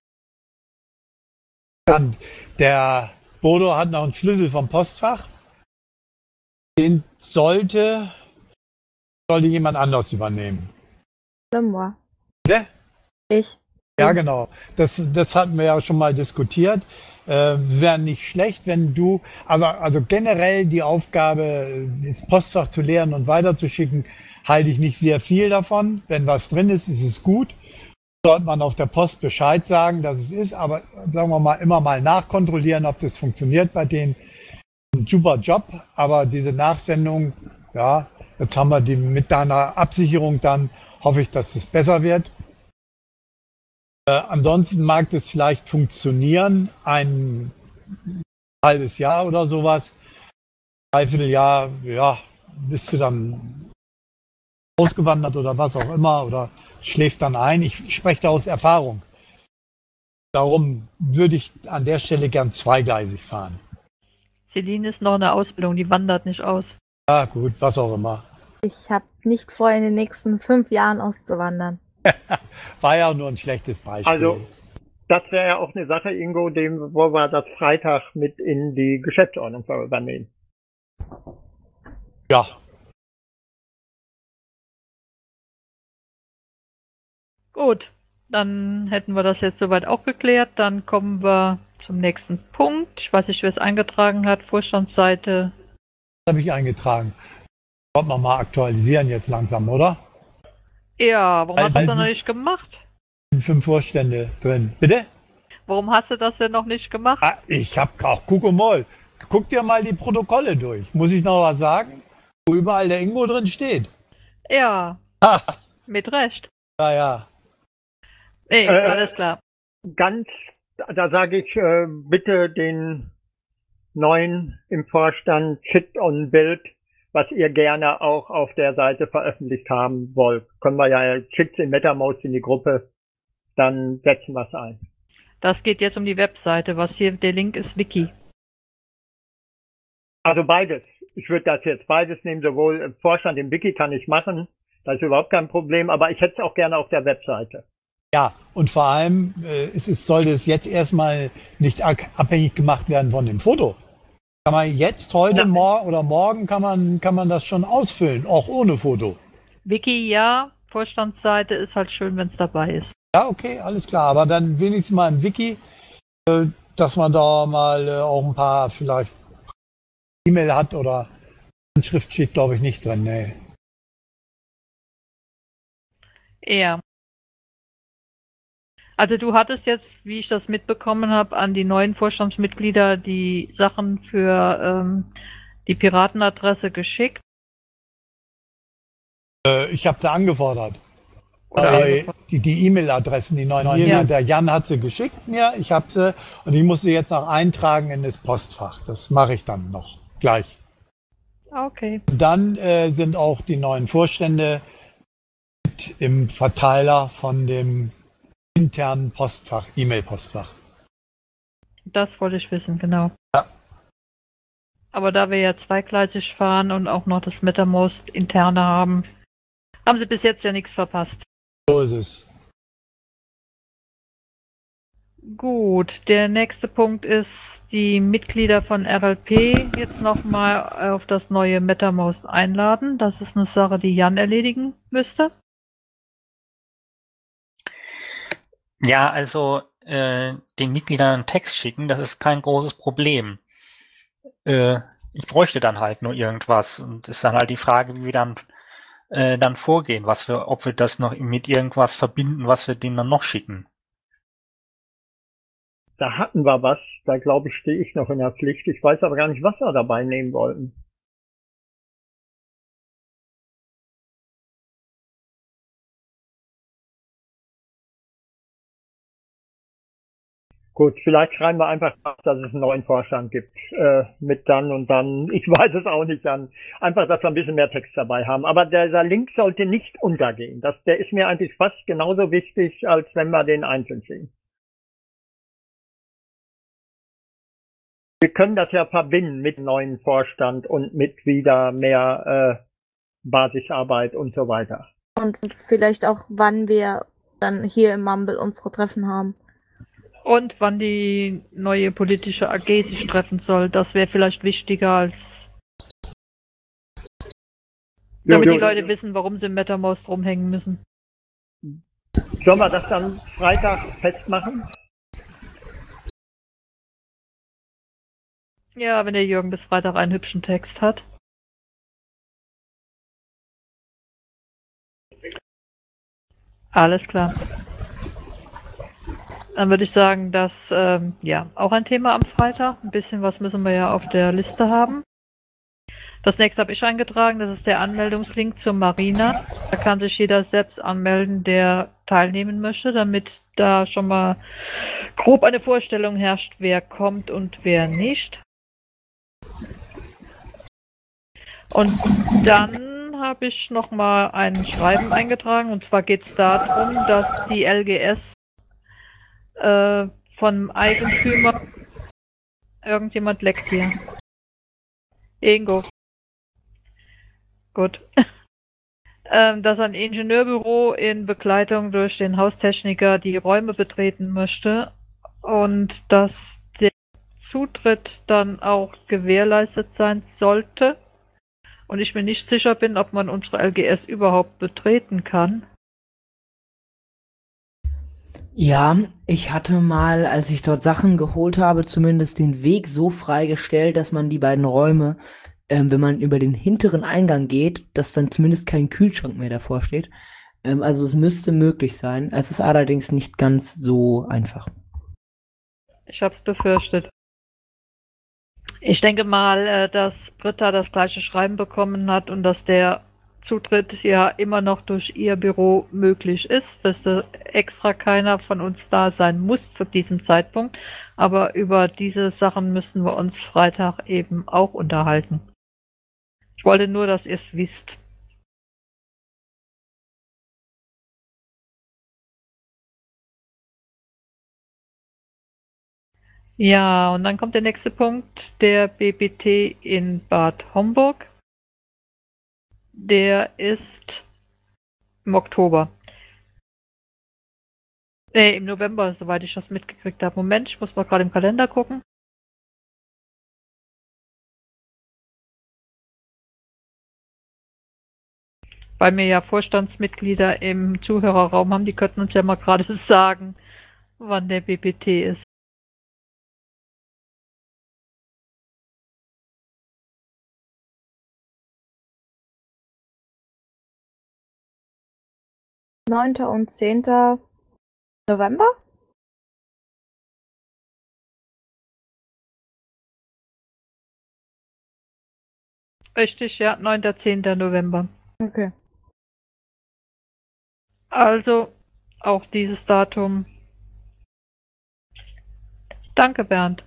Dann, der Bodo hat noch einen Schlüssel vom Postfach. Den sollte, sollte jemand anders übernehmen. Moi. Ne? Ich. Ja, genau. Das, das hatten wir ja schon mal diskutiert. Äh, wäre nicht schlecht, wenn du, aber also generell die Aufgabe, das Postfach zu leeren und weiterzuschicken, halte ich nicht sehr viel davon. Wenn was drin ist, ist es gut. Sollte man auf der Post Bescheid sagen, dass es ist, aber sagen wir mal, immer mal nachkontrollieren, ob das funktioniert bei denen. Ein super Job, aber diese Nachsendung, ja, jetzt haben wir die mit deiner Absicherung dann, hoffe ich, dass es besser wird. Äh, ansonsten mag das vielleicht funktionieren, ein halbes Jahr oder sowas. Dreiviertel Jahr, ja, bist du dann ausgewandert oder was auch immer oder schläft dann ein. Ich spreche da aus Erfahrung. Darum würde ich an der Stelle gern zweigleisig fahren. Celine ist noch in der Ausbildung, die wandert nicht aus. Ja, gut, was auch immer. Ich habe nicht vor, in den nächsten fünf Jahren auszuwandern. War ja nur ein schlechtes Beispiel. Also, das wäre ja auch eine Sache, Ingo, dem, wo wir das Freitag mit in die Geschäftsordnung übernehmen. Ja. Gut, dann hätten wir das jetzt soweit auch geklärt. Dann kommen wir zum nächsten Punkt. Ich weiß nicht, wer es eingetragen hat. Vorstandsseite. Das habe ich eingetragen. Wollen wir mal aktualisieren jetzt langsam, oder? Ja, warum hast du das Also- denn noch nicht gemacht? Sind fünf Vorstände drin. Bitte? Warum hast du das denn noch nicht gemacht? Ah, ich habe auch, guck mal, guck dir mal die Protokolle durch. Muss ich noch was sagen? Wo überall der Ingo drin steht. Ja, Ah, mit Recht. ja, ja. Nee, Äh, alles klar. Ganz, da sage ich äh, bitte den Neuen im Vorstand, schickt uns ein Bild, was ihr gerne auch auf der Seite veröffentlicht haben wollt. Können wir ja, schickt in MetaMost in die Gruppe, dann setzen wir es ein. Das geht jetzt um die Webseite. Was hier der Link ist, Wiki. Also beides. Ich würde das jetzt beides nehmen, sowohl im Vorstand, im Wiki kann ich machen, das ist überhaupt kein Problem, aber ich hätte es auch gerne auf der Webseite. Ja, und vor allem äh, ist es, sollte es jetzt erstmal nicht ak- abhängig gemacht werden von dem Foto. Kann man jetzt, heute, Ja. mor oder morgen kann man, kann man das schon ausfüllen, auch ohne Foto. Wiki ja, Vorstandsseite ist halt schön, wenn es dabei ist. Ja, okay, alles klar. Aber dann wenigstens mal im Wiki, äh, dass man da mal äh, auch ein paar vielleicht E-Mail hat oder Schrift steht, glaube ich, nicht drin. Nee. Ja. Also du hattest jetzt, wie ich das mitbekommen habe, an die neuen Vorstandsmitglieder die Sachen für ähm, die Piratenadresse geschickt. Äh, ich habe sie angefordert. Oder Äh, die die E-Mail-Adressen, die neuen Ja. E-Mail, der Jan hat sie geschickt mir, ich habe sie und ich muss sie jetzt noch eintragen in das Postfach. Das mache ich dann noch gleich. Okay. Und dann äh, sind auch die neuen Vorstände mit im Verteiler von dem internen Postfach, E-Mail-Postfach. Das wollte ich wissen, genau. Ja. Aber da wir ja zweigleisig fahren und auch noch das MetaMost interne haben, haben sie bis jetzt ja nichts verpasst. So ist es. Gut, der nächste Punkt ist, die Mitglieder von R L P jetzt nochmal auf das neue MetaMost einladen. Das ist eine Sache, die Jan erledigen müsste. Ja, also äh, den Mitgliedern einen Text schicken, das ist kein großes Problem. Äh, ich bräuchte dann halt nur irgendwas und ist dann halt die Frage, wie wir dann äh, dann vorgehen, was wir, ob wir das noch mit irgendwas verbinden, was wir denen dann noch schicken. Da hatten wir was, da glaube ich, stehe ich noch in der Pflicht. Ich weiß aber gar nicht, was wir dabei nehmen wollten. Gut, vielleicht schreiben wir einfach, dass es einen neuen Vorstand gibt, äh, mit dann und dann. Ich weiß es auch nicht dann. Einfach, dass wir ein bisschen mehr Text dabei haben. Aber dieser Link sollte nicht untergehen. Das, der ist mir eigentlich fast genauso wichtig, als wenn wir den einzeln sehen. Wir können das ja verbinden mit neuen Vorstand und mit wieder mehr äh, Basisarbeit und so weiter. Und vielleicht auch, wann wir dann hier im Mumble unsere Treffen haben. Und wann die neue politische A G sich treffen soll, das wäre vielleicht wichtiger, als damit Jo, die jo. Leute wissen, warum sie im MetaMost rumhängen müssen. Sollen wir das dann Freitag festmachen? Ja, wenn der Jürgen bis Freitag einen hübschen Text hat. Alles klar. Dann würde ich sagen, dass, ähm, ja, auch ein Thema am Freitag. Ein bisschen was müssen wir ja auf der Liste haben. Das nächste habe ich eingetragen, das ist der Anmeldungslink zur Marina. Da kann sich jeder selbst anmelden, der teilnehmen möchte, damit da schon mal grob eine Vorstellung herrscht, wer kommt und wer nicht. Und dann habe ich noch mal ein Schreiben eingetragen, und zwar geht es darum, dass die L G S äh, vom Eigentümer irgendjemand leckt hier. Ingo. Gut. ähm, dass ein Ingenieurbüro in Begleitung durch den Haustechniker die Räume betreten möchte und dass der Zutritt dann auch gewährleistet sein sollte. Und ich mir nicht sicher bin, ob man unsere L G S überhaupt betreten kann. Ja, ich hatte mal, als ich dort Sachen geholt habe, zumindest den Weg so freigestellt, dass man die beiden Räume, ähm, wenn man über den hinteren Eingang geht, dass dann zumindest kein Kühlschrank mehr davor steht. Ähm, also es müsste möglich sein. Es ist allerdings nicht ganz so einfach. Ich hab's befürchtet. Ich denke mal, äh, dass Britta das gleiche Schreiben bekommen hat und dass der Zutritt ja immer noch durch ihr Büro möglich ist, dass da extra keiner von uns da sein muss zu diesem Zeitpunkt. Aber über diese Sachen müssen wir uns Freitag eben auch unterhalten. Ich wollte nur, dass ihr es wisst. Ja, und dann kommt der nächste Punkt, der B B T in Bad Homburg. Der ist im Oktober. Nee, im November, soweit ich das mitgekriegt habe. Moment, ich muss mal gerade im Kalender gucken. Weil mir ja Vorstandsmitglieder im Zuhörerraum haben, die könnten uns ja mal gerade sagen, wann der B B T ist. neunter und zehnter November? Richtig, ja, neunter zehnter November. Okay. Also auch dieses Datum. Danke, Bernd.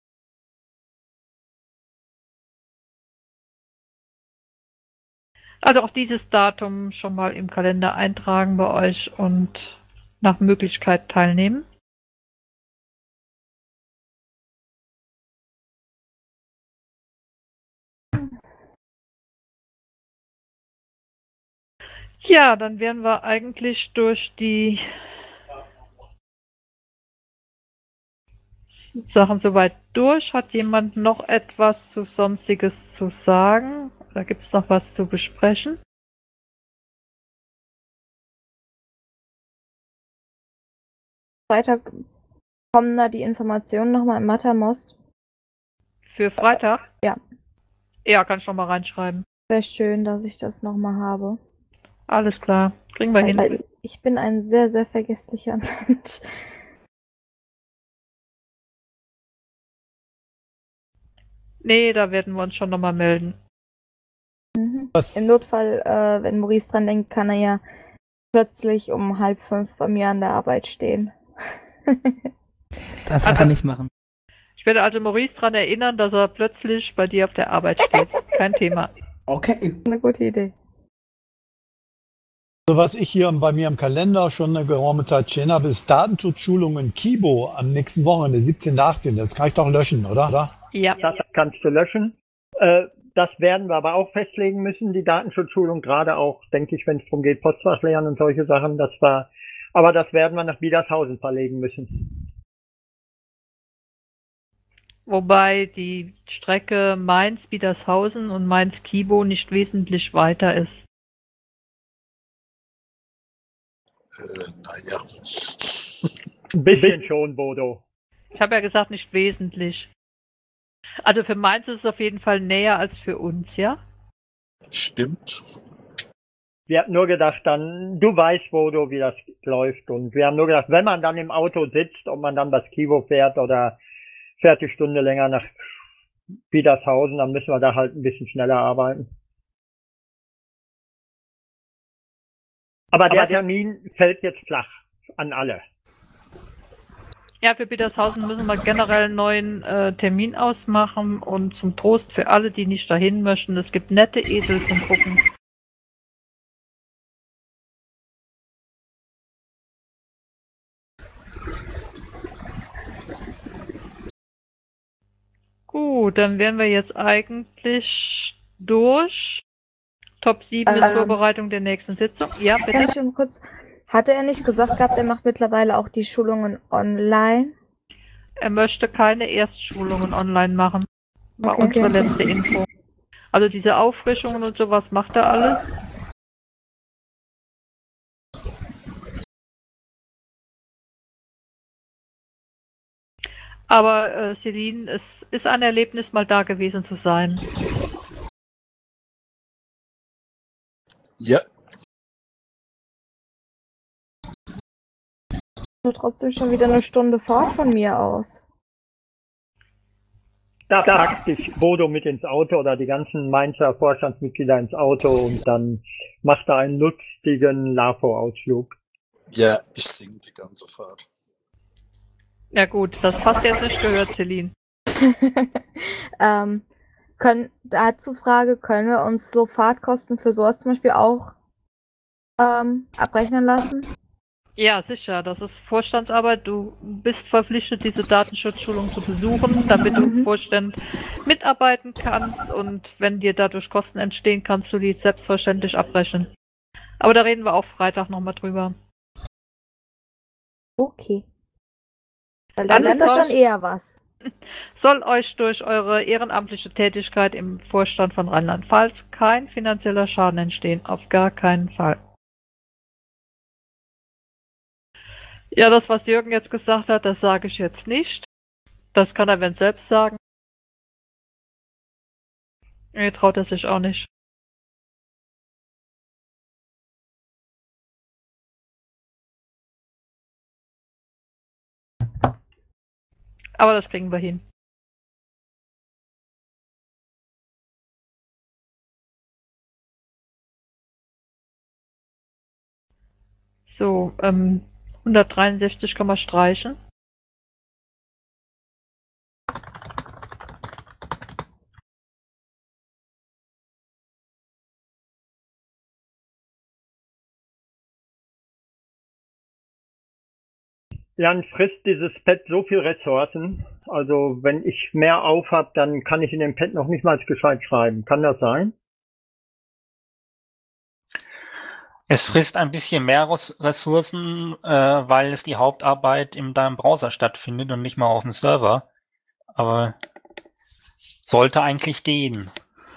Also auch dieses Datum schon mal im Kalender eintragen bei euch und nach Möglichkeit teilnehmen. Ja, dann wären wir eigentlich durch die Sachen soweit durch. Hat jemand noch etwas zu Sonstiges zu sagen? Oder gibt es noch was zu besprechen? Freitag kommen da die Informationen nochmal im Mattermost. Für Freitag? Ja. Ja, kann ich noch mal reinschreiben. Wäre schön, dass ich das nochmal habe. Alles klar, kriegen wir hin. Weil ich bin ein sehr, sehr vergesslicher Mensch. Nee, da werden wir uns schon nochmal melden. Mhm. Was, Im Notfall, äh, wenn Maurice dran denkt, kann er ja plötzlich um halb fünf bei mir an der Arbeit stehen. Das Also- kann ich machen. Ich werde also Maurice daran erinnern, dass er plötzlich bei dir auf der Arbeit steht. Kein Thema. Okay. Eine gute Idee. also was ich hier bei mir im Kalender schon eine geraume Zeit stehen habe, ist Datenschutzschulung in Kibo am nächsten Wochenende, siebzehnten achtzehnten Das kann ich doch löschen, oder? oder? Ja. Das kannst du löschen. Äh, das werden wir aber auch festlegen müssen, die Datenschutzschulung, gerade auch, denke ich, wenn es darum geht, Postfach lernen und solche Sachen. Das war, aber das werden wir nach Biedershausen verlegen müssen. Wobei die Strecke Mainz-Biedershausen und Mainz-Kibo nicht wesentlich weiter ist. Äh, naja. Ein bisschen schon, Bodo. Ich habe ja gesagt, nicht wesentlich. Also für Mainz ist es auf jeden Fall näher als für uns, ja? Stimmt. Wir haben nur gedacht, dann, du weißt, Bodo, wie das läuft. Und wir haben nur gedacht, wenn man dann im Auto sitzt, ob man dann das Kivo fährt oder fährt die Stunde länger nach Biedershausen, dann müssen wir da halt ein bisschen schneller arbeiten. Aber der Termin fällt jetzt flach an alle. Ja, für Biedershausen müssen wir generell einen neuen äh, Termin ausmachen und zum Trost für alle, die nicht dahin möchten, es gibt nette Esel zum Gucken. Gut, dann wären wir jetzt eigentlich durch. Top sieben ist Ähm. Vorbereitung der nächsten Sitzung. Ja, Kann ich bitte. schon kurz. Hatte er nicht gesagt gehabt, er macht mittlerweile auch die Schulungen online? Er möchte keine Erstschulungen online machen. War Okay. unsere letzte Info. Also diese Auffrischungen und sowas macht er alles. Aber äh, Celine, es ist ein Erlebnis, mal da gewesen zu sein. Ja, Nur trotzdem schon wieder eine Stunde Fahrt von mir aus. Da packt sich Bodo mit ins Auto oder die ganzen Mainzer Vorstandsmitglieder ins Auto und dann macht er einen lustigen LAFO-Ausflug. ja, ich singe die ganze Fahrt. Ja gut, das hast du jetzt nicht gehört, Celine. ähm, können, dazu Frage, können wir uns so Fahrtkosten für sowas zum Beispiel auch ähm, abrechnen lassen? Ja, sicher. Das ist Vorstandsarbeit. Du bist verpflichtet, diese Datenschutzschulung zu besuchen, damit du im Mhm. Vorstand mitarbeiten kannst. Und wenn dir dadurch Kosten entstehen, kannst du die selbstverständlich abrechnen. Aber da reden wir auch Freitag nochmal drüber. Okay. Weil dann Alles ist das soll- schon eher was. Soll euch durch eure ehrenamtliche Tätigkeit im Vorstand von Rheinland-Pfalz kein finanzieller Schaden entstehen. Auf gar keinen Fall. Ja, das, was Jürgen jetzt gesagt hat, das sage ich jetzt nicht. Das kann er wenn selbst sagen. Nee, traut er sich auch nicht. Aber das kriegen wir hin. So, ähm, hundertdreiundsechzig kann man streichen. Dann frisst dieses Pad so viel Ressourcen. Also wenn ich mehr auf habe, dann kann ich in dem Pad noch nicht mal gescheit schreiben. Kann das sein? Es frisst ein bisschen mehr Res- Ressourcen, äh, weil es die Hauptarbeit in deinem Browser stattfindet und nicht mal auf dem Server. Aber sollte eigentlich gehen.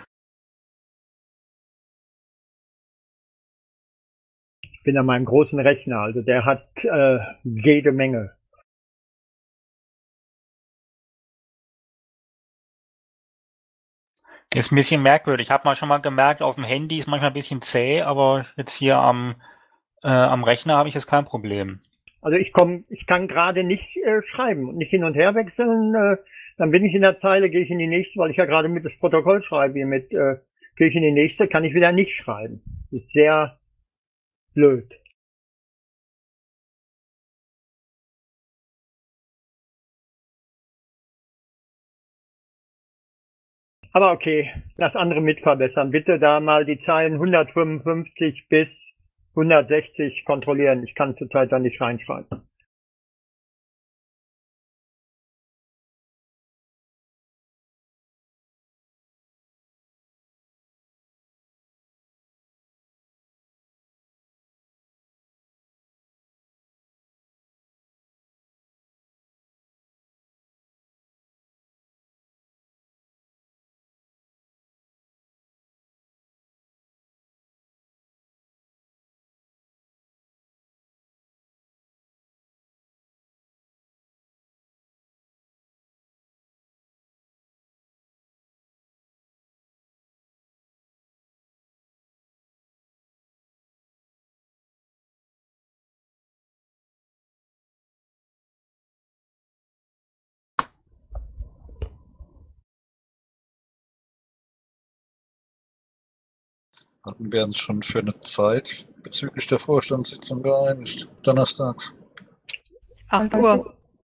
Ich bin an meinem großen Rechner, also der hat äh, jede Menge. Ist ein bisschen merkwürdig. Ich habe mal schon mal gemerkt, auf dem Handy ist manchmal ein bisschen zäh, aber jetzt hier am, äh, am Rechner habe ich jetzt kein Problem. Also ich komm, ich kann gerade nicht äh, schreiben und nicht hin und her wechseln. Äh, dann bin ich in der Zeile, gehe ich in die nächste, weil ich ja gerade mit das Protokoll schreibe, hier mit äh, gehe ich in die nächste, kann ich wieder nicht schreiben. Das ist sehr blöd. Aber okay, das andere mitverbessern. Bitte da mal die Zeilen hundertfünfundfünfzig bis hundertsechzig kontrollieren. Ich kann zurzeit da nicht reinschreiben. Hatten wir uns schon für eine Zeit bezüglich der Vorstandssitzung geeinigt? Donnerstags? acht Uhr.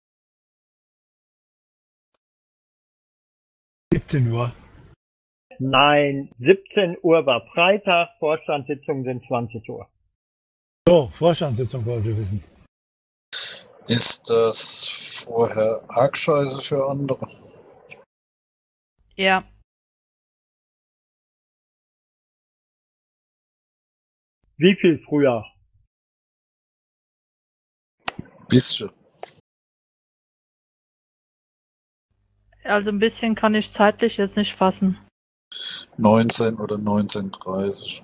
siebzehn Uhr. Nein, siebzehn Uhr war Freitag, Vorstandssitzungen sind zwanzig Uhr. So, Vorstandssitzung wollte ich wissen. Ist das vorher arg scheiße für andere? Ja. Wie viel früher? Bisschen. Also ein bisschen kann ich zeitlich jetzt nicht fassen. neunzehn oder neunzehn Uhr dreißig.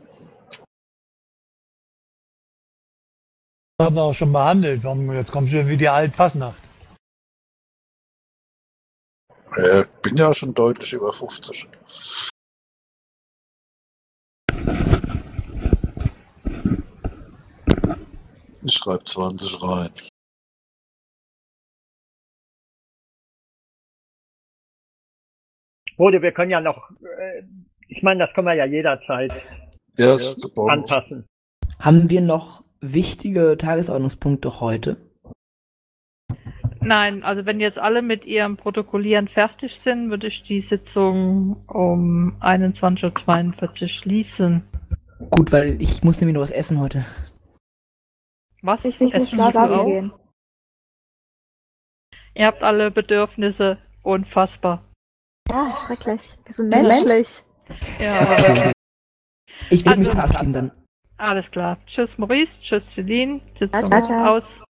Das haben wir auch schon behandelt. Warum- Jetzt kommt schon wie die Altfasnacht. Ja, ich bin ja schon deutlich über fünfzig. Ich schreibe zwanzig rein. Oder wir können ja noch, äh, ich meine, das können wir ja jederzeit Ja, äh, ist gebaut. anpassen. Haben wir noch wichtige Tagesordnungspunkte heute? Nein, also wenn jetzt alle mit ihrem Protokollieren fertig sind, würde ich die Sitzung um einundzwanzig Uhr zweiundvierzig schließen. Gut, weil ich muss nämlich noch was essen heute. Was? Ich will Essen nicht Sie schlafen auch? gehen. Ihr habt alle Bedürfnisse. Unfassbar. Ja, schrecklich. Wir sind menschlich. Ja, Okay. Ich würde mich Also- verabschieden dann. alles klar. Tschüss Maurice, tschüss Celine. Sitzung Ciao, ciao. aus.